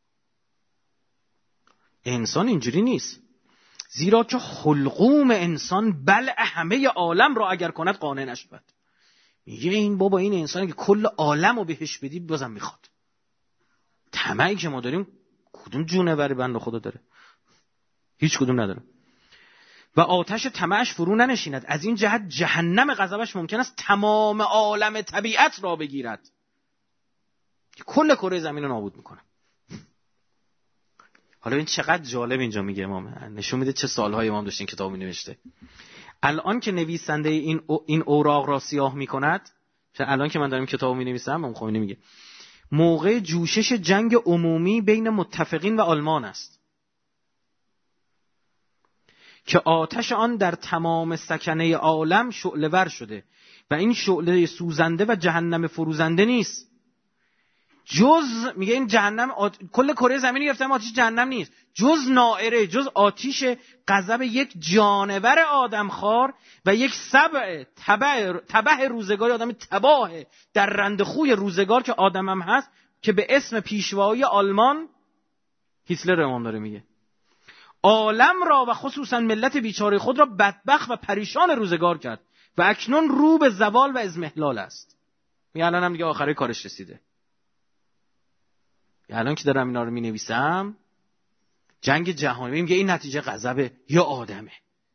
Speaker 2: انسان اینجوری نیست. زیرا که حلقوم انسان بلع همه عالم را اگر کند قانع نشود. میگه این بابا این انسانی که کل عالم رو بهش بدی بازم میخواد. طمعی که ما داریم کدوم جونوری بنده خدا داره؟ هیچ کدوم نداره. و آتش طمعش فرو ننشیند. از این جهت جهنم غضبش ممکن است تمام عالم طبیعت را بگیرد. کل کره زمین رو نابود میکنه. حالا این چقدر جالب اینجا میگه امام، نشون میده چه سالهای امام داشته این کتاب مینوشته. الان که نویسنده این این اوراق را سیاه میکند، الان که من دارم کتابو مینویسم، امام خمینی میگه موقع جوشش جنگ عمومی بین متفقین و آلمان است که آتش آن در تمام سکنه عالم شعله ور شده و این شعله سوزنده و جهنم فروزنده نیست. جز میگه این جهنم آت... کل کره زمینی گرفتم آتش جهنم نیست، جز نائره، جز آتیش غضب یک جانور آدمخوار و یک سبع تبع تبع روزگار، آدم تباه در رند خوی روزگار که آدم هم هست، که به اسم پیشوایی آلمان هیتلر امام داره میگه عالم را و خصوصا ملت بیچاره خود را بدبخت و پریشان روزگار کرد و اکنون رو به زوال و اضمحلال است. میگه الان هم دیگه آخره کارش رسیده. الان که دارم اینا رو می نویسم جنگ جهانی میگه این نتیجه غضب یا آدمه.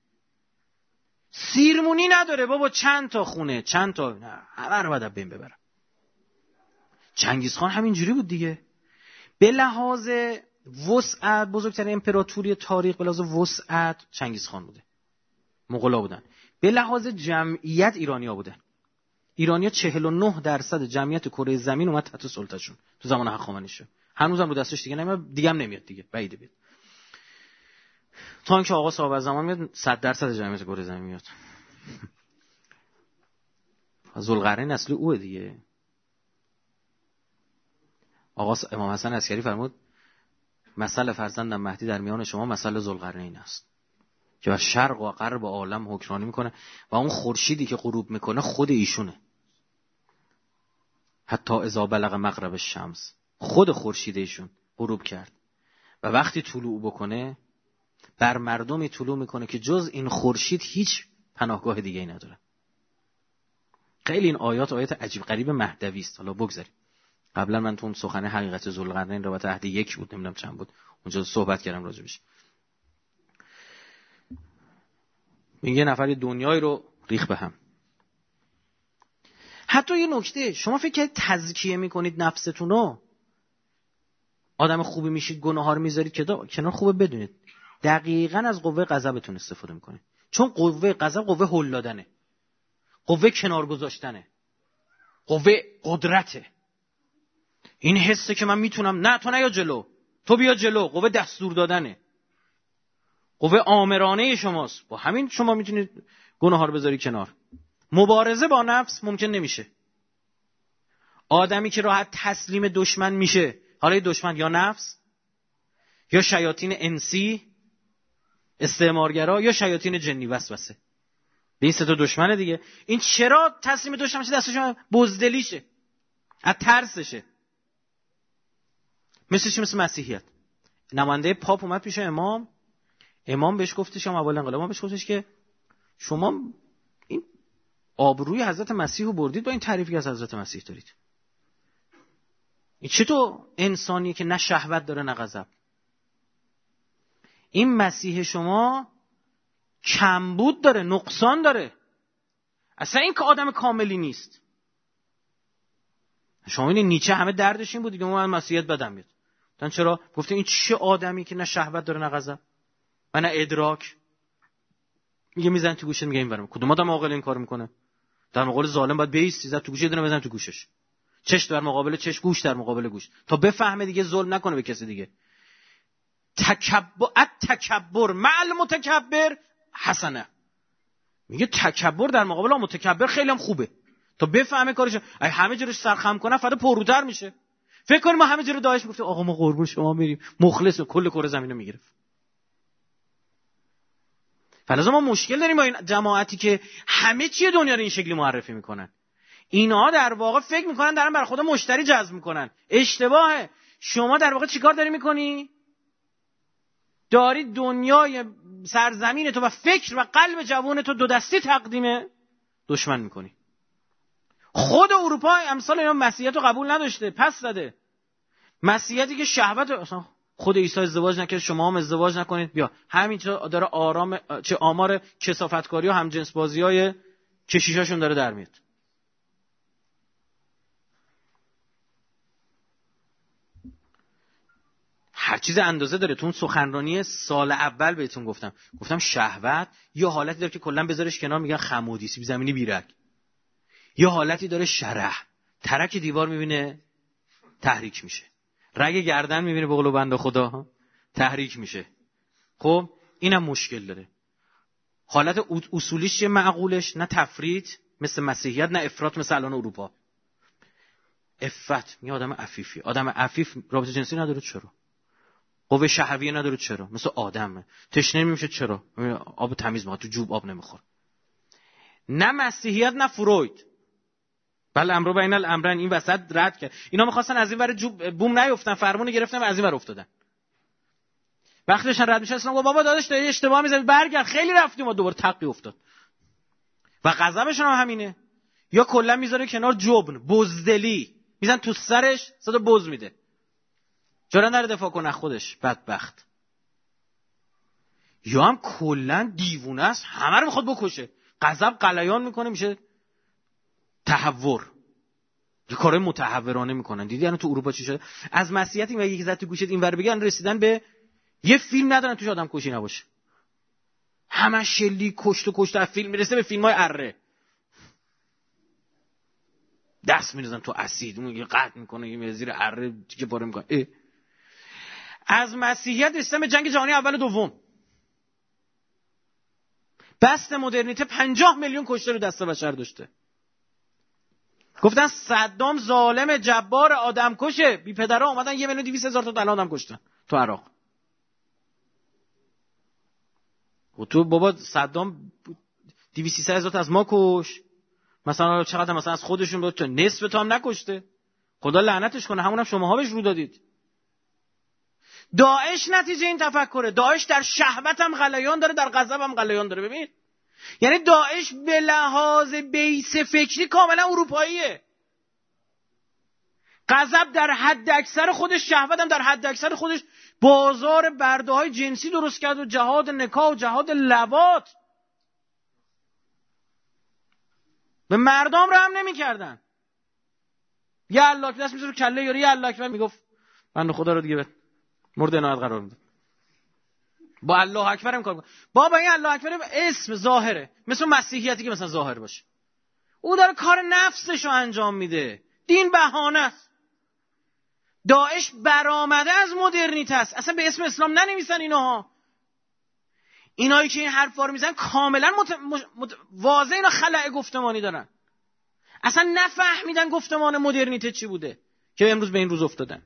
Speaker 2: سیرمونی نداره بابا، چند تا خونه چند تا، نه همه رو باید بین ببرم. چنگیز خان همینجوری بود دیگه. به لحاظ وسعت بزرگترین امپراتوری تاریخ به لحاظ وسعت چنگیز خان بوده، مغولا بودن. به لحاظ جمعیت ایرانیا بودن. ایرانیا چهل و نه درصد جمعیت کره زمین اومد تحت سلطه‌شون تو زمان هخامنشی. هنوزم رو دستش دیگه نمیاد، دیگه هم نمیاد دیگه، بعیده بیاد. تا اینکه آقا صاحب زمان میاد صد درصد جمعیت کره زمین میاد. ذوالقرنین اصل اوه دیگه. آقا امام حسن عسکری فرمود مثل فرزندم مهدی در میان شما مثل ذوالقرنین است که بر شرق و غرب عالم حکمرانی میکنه و اون خورشیدی که غروب میکنه خود ایشونه. حتی اذا بلغ مغرب الشمس، خود خورشیدشون غروب کرد و وقتی طلوع بکنه بر مردمی طلوع میکنه که جز این خورشید هیچ پناهگاه دیگه ای نداره. خیلی این آیات آیات عجیب غریب مهدوی است. حالا بگذاریم. قبلا من تو اون سخن حقیقت ذوالقرنین رابطه عهد یک بود، نمیدونم چند بود، اونجا صحبت کردم راجبش. یه نفر دنیای رو ریخ به هم. حتی یه نکته، شما فکر کنید تزکیه میکنید نفستون رو، آدم خوبی میشید، گناه ها رو میذارید که کنار، خوبه بدونید دقیقاً از قوه غضبتون استفاده میکنید. چون قوه غضب قوه هل دادنه، قوه کنار گذاشتنه، قوه قدرته. این حسه که من میتونم، نه تو نیا جلو، تو بیا جلو، قوه دستور دادنه، قوه آمرانه شماست. با همین شما میتونید گناه ها رو بذاری کنار. مبارزه با نفس ممکن نمیشه. آدمی که راحت تسلیم دشمن میشه، حالا دشمن یا نفس یا شیاطین انسی استعمارگرا یا شیاطین جنی وسوسه، این سه تا دشمنه دیگه. این چرا تسلیم دشمن میشه؟ دستش بزدلیشه، از ترسشه. مثل چی؟ مثل مسیحیت. نماینده پاپ اومد پیش امام، امام بهش گفتش، هم اول انقلاب، امام بهش گفتش که شما این آبروی حضرت مسیح رو بردید با این تعریفی که از حضرت مسیح دارید. این چطور انسانیه که نه شهوت داره نه غضب؟ این مسیح شما کمبود داره، نقصان داره، اصلا این که آدم کاملی نیست. شما این نیچه همه دردش این بود دیگه، من مسیحیت بدم میاد. مثلا چرا؟ گفته این چه آدمی که نه شهوت داره نه غضب و نه ادراک. میگه میزن تو گوشت، میگه این برام کدوم آدم عاقل این کار میکنه؟ در مقابل ظالم باید بیستی، زد تو گوشه، دونه بزن تو گوشش، چش در مقابل چش، گوش در مقابل گوش، تا بفهمه دیگه ظلم نکنه به کسی دیگه. تکبر، التکبر مع المتکبر حسنه. میگه تکبر در مقابل متکبر خیلی هم خوبه، تا بفهمه کارش. ای همه جورش سرخم کنه فردا پروتر میشه. فکر کنیم ما همه جور داعش میگفتیم آقا ما قربون شما میریم، مخلص، کل کره زمینو میگرفت. فلذا ما مشکل داریم با این جماعتی که همه چی دنیا رو این شکلی معرفی میکنن. اینا در واقع فکر میکنن دارن برای خود مشتری جذب میکنن. اشتباهه. شما در واقع چیکار داری میکنی؟ داری دنیای سرزمین تو و فکر و قلب جوان تو دو دستی تقدیم دشمن میکنی. خود اروپا امثال اینا مسیحیت رو قبول نداشته، پس زده. مسیحیتی که شهوت، اصلا خود عیسی ازدواج نکرد، شما هم ازدواج نکنید، بیا همینجا داره آرام چه آمار کثافتکاری و همجنس بازیای کشیشاشون داره در میاد. هر چیز اندازه داره. تو اون سخنرانی سال اول بهتون گفتم گفتم شهوت یه حالتی داره که کلا بذارش کنار، میگن خمودی، سیب زمینی بیرک. یه حالتی داره شرح، ترک دیوار میبینه تحریک میشه، رگ گردن میبینه به قول بنده خدا تحریک میشه. خب اینم مشکل داره. حالت اصولیش چه؟ معقولش نه تفریط مثل مسیحیت، نه افراط مثل الان اروپا. عفت، میگه آدم عفیفی. آدم عفیف رابطه جنسی نداره، چرا؟ قوه شهویه نداره، چرا؟ مثل آدمه. تشنه میشه، چرا؟ آب تمیز میخواد، تو جوب آب نمیخوره. نه مسیحیت نه فروید. بله امرو بین الامرین، این وسط رد کرد. اینا میخواستن از این ور جوب بوم نیفتن، فرمون گرفتن و از این ور افتادن. وقتی داشتن رد میشن اصلا بابا داداش داری اشتباه میزنی، برگرد، خیلی رفتیم و دوباره تقی افتاد. و غضبشون هم همینه. یا کلا میذاره کنار جبن، بزدلی، میزن تو سرش، صدا بز میده، چرا نره دفاع کنه خودش، بدبخت. یا هم کلا دیوونه است، همه رو میخواد بکشه، غضب قلیان میکنه، میشه تحور. یه کارهای متحورانه میکنن. دیدی الان تو اروپا چی شده؟ از مسیحیت این یکی زد تو گوشت اینور بگن، رسیدن به یه فیلم ندارن توش آدم کشی نباشه. همه شلی کشت و کشت، از فیلم میرسه به فیلمای اره، دست میریزن تو اسید، اون یه قطع میکنه، یه زیر اره دیگه پاره میکنه. از مسیحیت رسیدن به جنگ جهانی اول و دوم. بست مدرنیته پنجاه میلیون کشته رو دست بشر داشته. گفتن صدام ظالم جبار آدم کشه، بی پدرها اومدن یه میلیون دویست هزار تا دل آدم کشتن تو عراق. و تو بابا صدام دویست هزار تا از ما کش، مثلا چقدر مثلا از خودشون بود، تو نصف تو هم نکشته. خدا لعنتش کنه، همونم شماها بهش رو دادید. داعش نتیجه این تفکره. داعش در شهوت هم غلیان داره، در غضب هم غلیان داره. ببین یعنی داعش به لحاظ بیس فکری کاملا اروپاییه. غضب در حد اکثر خودش، شهوت هم در حد اکثر خودش. بازار برده های جنسی درست کرد و جهاد نکاح و جهاد لواط. به مردم رحم نمی کردن. یا الله که دست میزه رو کله یاری، یا الله که میگفت بنده خدا رو دیگه مورد عنایت قرار میده. با الله اکبر هم کار کنه. بابا این الله اکبر اسم ظاهره، مثل مسیحیتی که مثلا ظاهر باشه. او داره کار نفسشو انجام میده. دین بهانه است. داعش برآمده از مدرنیته است. اصلا به اسم اسلام ننویسن اینها. اینایی که این حرفا رو میزنن کاملا مت... مت... واضح اینا خلأ گفتمانی دارن. اصلا نفهمیدن گفتمان مدرنیته چی بوده که امروز به این روز افتادن.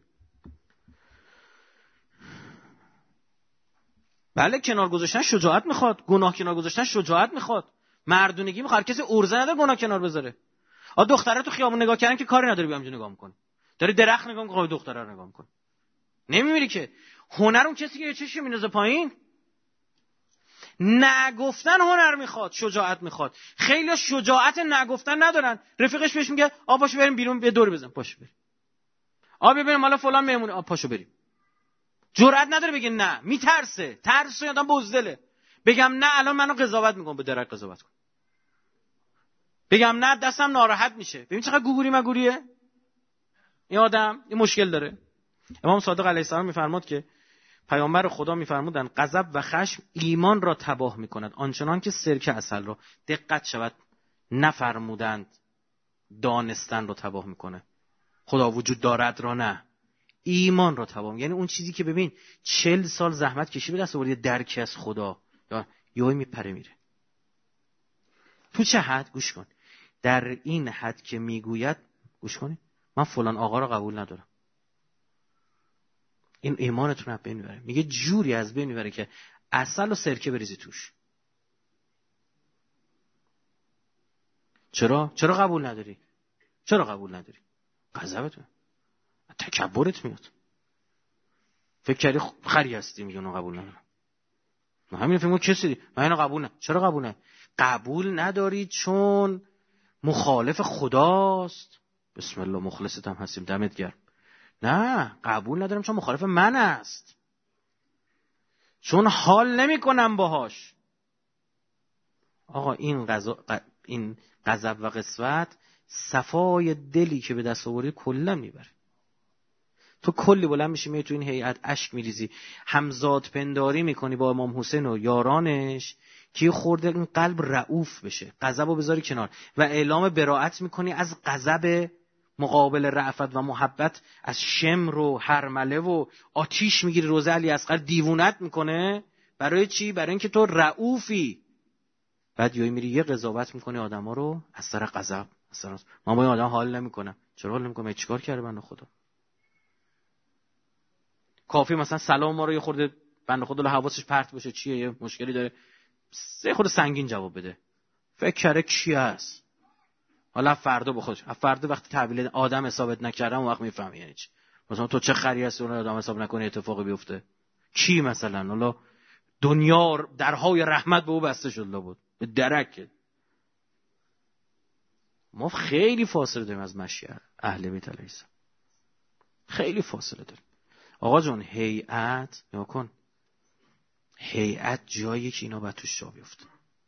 Speaker 2: بله کنار گذاشتن شجاعت میخواد، گناه کنار گذاشتن شجاعت میخواد، مردونگی میخواد. کسی ارزه نداره گناه کنار بذاره. آ دختره تو خیابون نگاه کردن که کاری نداره، بیام نگاه میکنه. داری درخت نگاه میکنه، دختره رو نگاه میکنه. نمیمیری که. هنر اون کسی که چشم میندازه پایین. نگفتن هنر میخواد، شجاعت میخواد. خیلی شجاعت نگفتن ندارن. رفیقش بهش میگه آ پاشو بریم بیرون یه دور بزن، پاشو بریم. آ ببینیم حالا فلان مهمونه، آ پاشو بریم. جرئت نداره بگه نه، میترسه. ترس آدم بزدله. بگم نه الان منو قضاوت میکنم، به درک قضاوت کن. بگم نه دستم ناراحت میشه. ببین چقدر گوگوری مگوریه این آدم. این مشکل داره. امام صادق علیه السلام میفرماد که پیامبر خدا میفرمودند غضب و خشم ایمان را تباه میکند آنچنان که سرکه عسل را. دقت شود نفرمودند دانستن را تباه میکنه. خدا وجود دارد را نه، ایمان را تباه. یعنی اون چیزی که ببین چل سال زحمت کشی به دست آوردی درک از خدا، یا یهو میپره میره. تو چه حد؟ گوش کن. در این حد که میگوید گوش کنی من فلان آقا را قبول ندارم. این ایمانتون از بین میبره. میگه جوری از بین میبره که عسل و سرکه بریزی توش. چرا؟ چرا قبول نداری؟ چرا قبول نداری؟ غضبتون، تکبرت میاد. فکر کردی خری هستی میگه اونو قبول ندارم. من همین فکر کسی دی من اینو قبول ندارم. چرا قبول نداری؟ قبول نداری چون مخالف خداست. بسم الله مخلصتم هستیم دمت گرم. نه قبول ندارم چون مخالف من است، چون حال نمی کنم باهاش. آقا این غضا این غضب و قسوت صفای دلی که به دست آوردی کلا میبره. تو کلی بلند میشی میای تو این هیئت اشک میریزی، همزاد پنداری میکنی با امام حسین و یارانش که خورده این قلب رعوف بشه، غضبو بذاری کنار و اعلام براءت میکنی از غضب مقابل رأفت و محبت، از شمر و هرمله و آتیش میگیری. روزه علی اصغر دیوونت میکنه. برای چی؟ برای اینکه تو رعوفی. بعد یهو میری یه قضاوت میکنی آدما رو از سر غضب. مثلا من با این آدم حال نمیکنم. چرا حال نمیکنم؟ چیکار کرده بنده خدا؟ کافی مثلا سلام ما رو یه خورده بنده خدا حواسش پرت بشه چیه، یه مشکلی داره، سه خورده سنگین جواب بده. فکر کرده کی هست؟ حالا فردا به خودش، فردا وقتی تحویل آدم حسابت نکردم اون وقت میفهمی یعنی چی. مثلا تو چه خری هستی اون آدم حساب نکنه اتفاقی بیفته. کی مثلا؟ حالا دنیا درهای رحمت به او بسته شده بود به درک. ما خیلی فاصله داریم از مشیعه اهل بیت علیه السلام، خیلی فاصله داریم. آقا جون هیئت نگاه کن، هیئت جایی که اینا باید توش جا بیفته.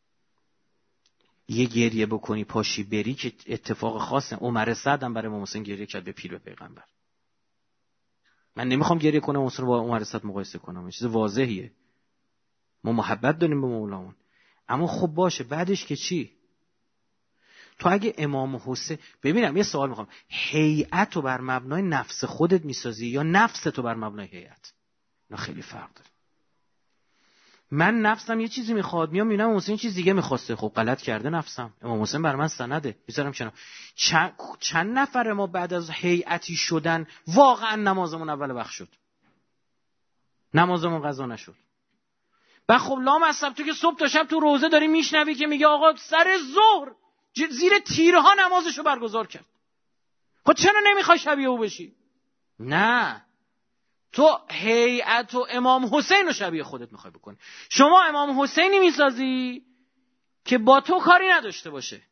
Speaker 2: یه گریه بکنی پاشی بری که اتفاق خاصه. عمر سعد هم برای امام حسین گریه کرد به پیر به پیغمبر. من نمیخوام گریه کنم امام حسین با عمر سعد مقایسه کنم، این چیز واضحیه. ما محبت داریم به مولامون. اما خب باشه بعدش که چی؟ تو اگه امام حسین، ببینم یه سوال میخوام، هیئت رو بر مبنای نفس خودت میسازی یا نفس تو بر مبنای هیئت؟ نه خیلی فرق داره. من نفسم یه چیزی میخواد، میام میبینم حسین چیز دیگه میخواسته. خب غلط کرده نفسم. امام حسین بر من سنده، میذارم کنار. چند چند نفر ما بعد از هیئتی شدن واقعا نمازمون اول وقت شد، نمازمون قضا نشد. و خب لامصب تو که صبح تا شب تو روزه داری میشنوی که میگه آقا سر ظهر زیر تیرها نمازشو برگزار کرد. خب چرا نمیخوای شبیه او بشی؟ نه، تو هیئت و امام حسین رو شبیه خودت میخوای بکنی. شما امام حسینی میسازی که با تو کاری نداشته باشه،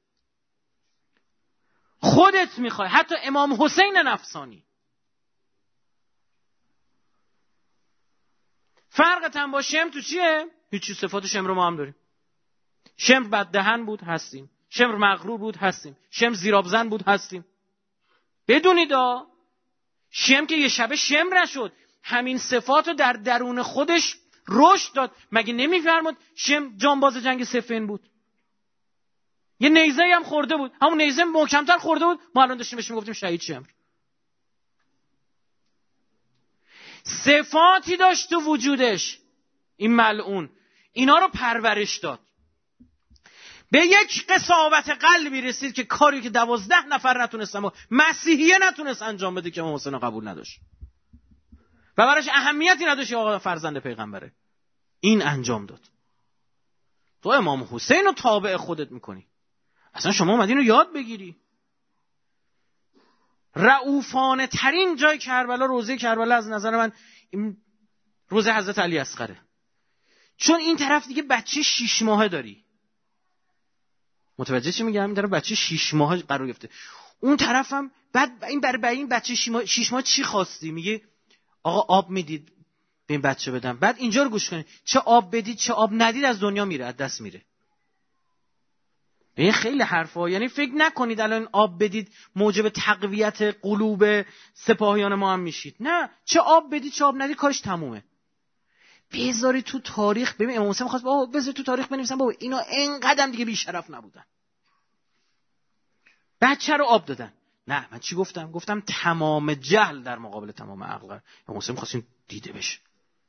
Speaker 2: خودت میخوای، حتی امام حسین نفسانی. فرقت هم با شمر تو چیه؟ هیچی، صفات شمر رو ما هم داریم. شمر بددهن بود، هستیم. شمر مغرور بود، هستیم. شمر زیرابزن بود، هستیم. بدونید ها، شمر که یه شبه شمر نشد، همین صفات رو در درون خودش رشد داد. مگه نمیفرمود شمر جانباز جنگ صفین بود؟ یه نیزه هم خورده بود، همون نیزه محکمتر خورده بود، ما الان داشتیم بهش میگفتیم شهید شمر. صفاتی داشت تو وجودش این ملعون، اینا رو پرورش داد. به یک قساوت قلبی رسید که کاری که دوازده نفر نتونستن و مسیحیه نتونست انجام بده که امام حسین رو قبول نداشت و براش اهمیتی نداشت آقا فرزند پیغمبره، این انجام داد. تو امام حسین رو تابع خودت میکنی. اصلا شما اومدین رو یاد بگیری. رؤوفانه ترین جای کربلا، روزه کربلا از نظر من این روزه حضرت علی اصغره، چون این طرف دیگه بچه شیش ماهه داری. متوجه چی میگم؟ این طرف بچه شیش ماهه قرار گرفته، اون طرفم بعد این برای این بچه شیش ماه چی خواستی؟ میگه آقا آب میدید به این بچه بدم. بعد اینجا رو گوش کنید، چه آب بدید چه آب ندید از دنیا میره، از دست میره. این خیلی حرفا، یعنی فکر نکنید الان آب بدید موجب تقویت قلوب سپاهیان ما هم میشید. نه، چه آب بدید چه آب ندید کارش تمومه. بذاری تو تاریخ، ببین امام حسین می‌خواست بابا بذار تو تاریخ بنویسن بابا اینا اینقدر دیگه بی شرف نبودن، بچه رو آب دادن. نه، من چی گفتم؟ گفتم تمام جهل در مقابل تمام عقل. امام حسین می‌خواست این دیده بشه.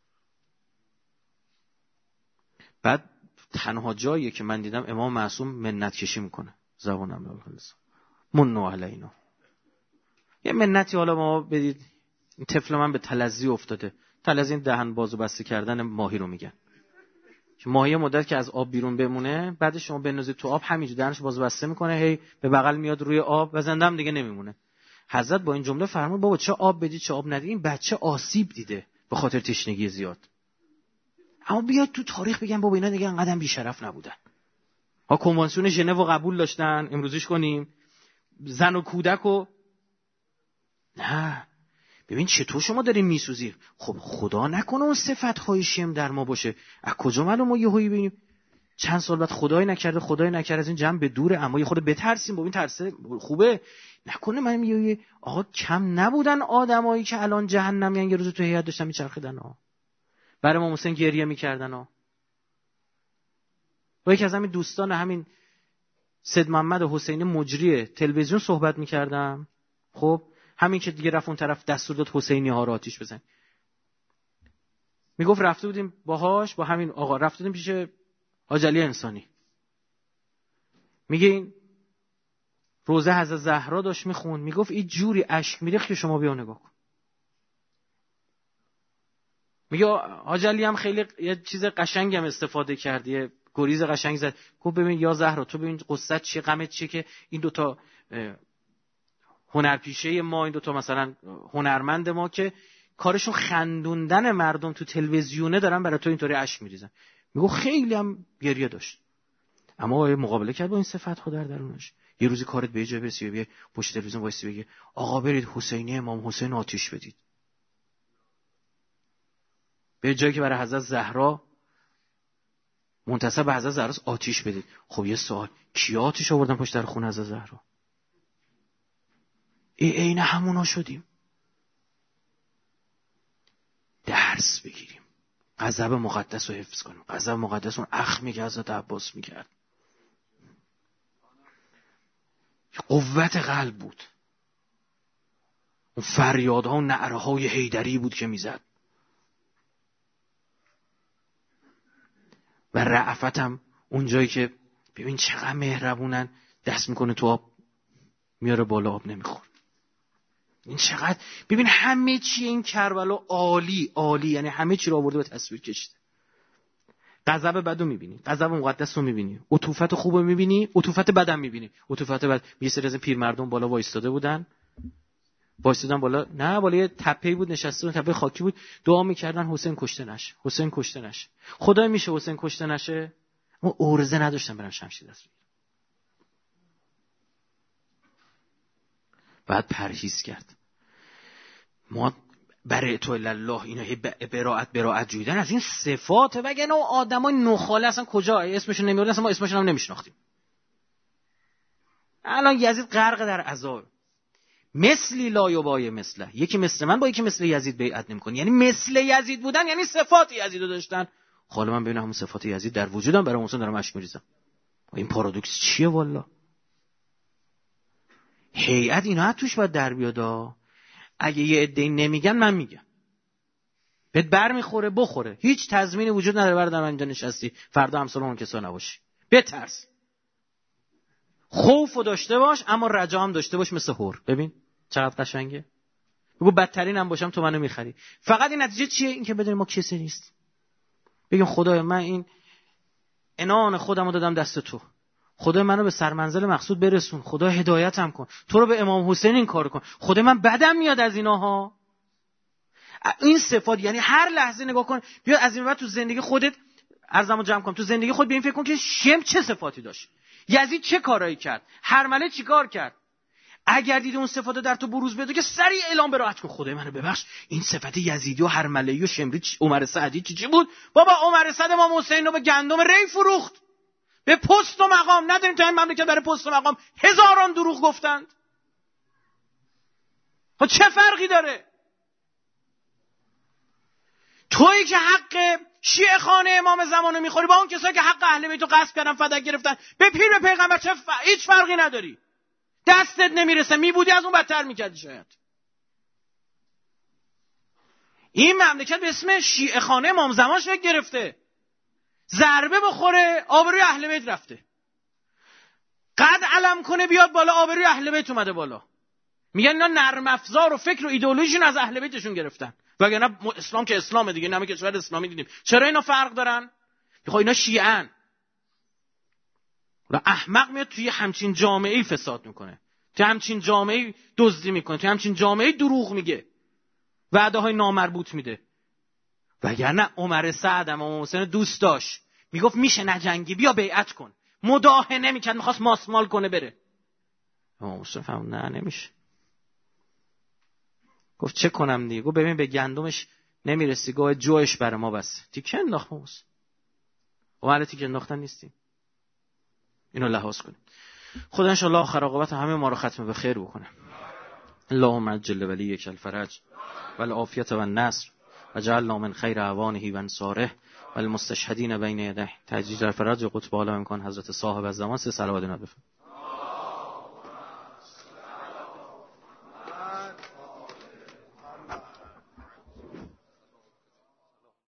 Speaker 2: بعد تنها جاییه که من دیدم امام معصوم منت کشی میکنه، زبانم نمیخلص منو علینا. یه منتی حالا ما بدید. این طفل من به تلزی افتاده. تلزی این دهن بازو بسته کردن ماهی رو میگن، که ماهی مدت که از آب بیرون بمونه، بعد شما بندازید تو آب همینجوری دهنش بازو بسته میکنه، هی به بغل میاد روی آب و زنده هم دیگه نمیمونه. حضرت با این جمله فرمود بابا چه آب بدید چه آب ندید، این بچه آسیب دیده به خاطر تشنگی زیاد. اما بیاد تو تاریخ بگم بابا اینا دیگه انقدر بی‌شرف نبودن. ها کنوانسیون ژنو قبول داشتن، امروزیش کنیم زن و کودک و نه. ببین چطور شما دارین میسوزی. خب خدا نکنه اون صفت‌های شم در ما باشه. از کجا معلوم ما یهویی ببینیم چند سال بعد خدای نکرده خدای نکرده از این جمع به دوره، اما یه خود بترسیم. ببین ترسه خوبه. نکنه من میگم آقا کم نبودن آدمایی که الان جهنمیان یه روز تو هیئت داشتن میچرخیدن ها، برای امام حسین گریه میکردن ها. با یکی از همین دوستان همین سید محمد حسینی مجری تلویزیون صحبت میکردم. خب همین که دیگه رفت اون طرف دستور داد حسینی ها رو آتیش بزن. میگفت رفته بودیم باهاش با همین آقا رفته بودیم پیش حاج علی انسانی. میگه این روزه حضرت زهرا داشت میخوند، میگفت این جوری اشک میریخت که شما بیا نگاه کن. میگه حاج علی هم خیلی یه چیز قشنگی هم استفاده کرد، یه گریز قشنگ زد. گفت ببین یا زهرا تو ببین قصت چیه غمت چیه که این دوتا هنرپیشه ما، این دوتا مثلا هنرمند ما که کارشون خندوندن مردم تو تلویزیونه دارن برای تو اینطوری اشک میریزن. میگه خیلی هم گریه داشت، اما مقابله کرد با این صفت‌ها در درونش. یه روزی کارت به جای برسی بیا پشت تلویزیون وایسی بگه آقا برید حسینی امام حسین آتیش بدید، به جایی که برای حضرت زهرا منتسب به حضرت زهرا آتیش بدید. خب یه سوال، کیا آتیش آوردن پشت در خون حضرت زهرا؟ ای عین همونا شدیم. درس بگیریم، غضب مقدس رو حفظ کنیم. غضب مقدس اون اخمی که حضرت عباس میکرد قوت قلب بود، اون فریادها و نعره‌های حیدری بود که میزد. و رأفت هم اون جایی که ببین چقدر مهربونن، دست میکنه تو آب میاره بالا آب نمیخور. این چقدر ببین همه چی این کربلا عالی عالی، یعنی همه چی رو آورده به تصویر کشیده. غضب بدو میبینی، غضب مقدس رو میبینی، عطوفت خوبو میبینی، عطوفت بدم میبینی. عطوفت بد یه سری از پیرمردم بالا وایستاده بودن وایسادن بالا، نه بالا یه تپه‌ای بود نشسته، تپه خاکی بود، دعا میکردن حسین کشته نشه، حسین کشته نشه. خدای میشه حسین کشته نشه؟ ما ارزه نداشتن برن شمشیر دست بگیرن. بعد پرهیز کرد. ما برای تو الله اینا براءت براءت جویدن از این صفات، وگرنه اون آدمای نخاله اصلا کجا اسمشون نمیوردن، اصلا ما اسمشون هم نمیشناختیم. الان یزید غرق در عذاب. مثلی لا یبای مثله، یکی مثل من با یکی مثل یزید بیعت نمی‌کنه. یعنی مثل یزید بودن یعنی صفات یزیدو داشتن. حالا من ببینم همون صفات یزید در وجودم، برای اون دارم اشک میریزم. این پارادوکس چیه والا؟ هیئت اینا توش باید در بیاد. اگه یه عده نمیگن من میگم. بهت بر میخوره بخوره. هیچ تضمینی وجود نداره بردم اینجا نشستی فردا همسال اون کسا نباشی. بترس. خوفو داشته باش اما رجا هم داشته باش مثل هور. ببین چقدر قشنگه. بگو بدترین هم باشم تو منو میخری. فقط این نتیجه چیه؟ این که بدونیم ما کسی نیست. بگیم خدایا من این عنان خودمو دادم دست تو. خدای منو به سرمنزل مقصود برسون. خدا هدایتم کن. تو رو به امام حسین این کارو کن. خدای من بدم میاد از ایناها. این صفات یعنی هر لحظه نگاه کن، بیا از این بعد تو زندگی خودت ارزمو جمع کن، تو زندگی خود به این فکر کن که شم چه صفاتی داشت، یزید چه کارایی کرد، هرمله چی کار کرد. اگر دیدی اون صفات در تو بروز بده که سریع اعلام براءت کن. خدای منو ببخش این صفت یزیدی و هرمله‌ای و شمری عمر سعدی چی چی بود؟ بابا عمر سعد امام حسین رو به گندم ری فروخت، به پست و مقام. نداریم تو این مملکت برای پست و مقام هزاران دروغ گفتند. ها چه فرقی داره؟ تویی که حق شیعه خانه امام زمانو میخوری با اون کسایی که حق اهل بیتو غصب کردن فدک گرفتن به پیر به پیغمبر، چه ف... هیچ فرقی نداری. دستت نمیرسه، میبودی از اون بدتر میکردی شاید. این مملکت به اسم شیعه خانه امام زمان شکل گرفته. ضربه بخوره آبروی اهل بیت رفته، قد علم کنه بیاد بالا آبروی اهل بیت اومده بالا. میگن اینا نرم افزار و فکر و ایدئولوژیشون از اهل بیتشون گرفتن، وگرنه اسلام که اسلامه دیگه. نمی کشور اسلامی دیدیم. چرا اینا فرق دارن؟ خب اینا شیعه‌ان. و احمق میاد توی همچین جامعه‌ای فساد میکنه، توی همچین جامعه‌ای دزدی میکنه، توی همچین جامعه‌ای دروغ میگه، وعده‌های نامربوط میده. وگرنه عمر سعد امام حسین دوست داشت، میگفت میشه نجنگی بیا بیعت کن، مداهنه میکرد، میخواست ماسمال کنه بره. امام حسین فهم نه نمیشه. گفت چه کنم دیگه؟ گفت ببین به گندمش نمیرسی، گفت جوش برای ما بس. تیکه انداخت موس. و حالا تیکه انداختن نیستیم. اینو لحاظ کنیم. خدا ان شاء الله آخر عاقبت همه ما رو ختم به خیر بکنه. اللهم عجل ولیک الفرج والعافیة والنصر وجعلنا من خیر اعوانه و انصاره والمستشهدین بین یدیه. تجدید الفرج قطب عالم امکان حضرت صاحب الزمان. سه صلوات نبی.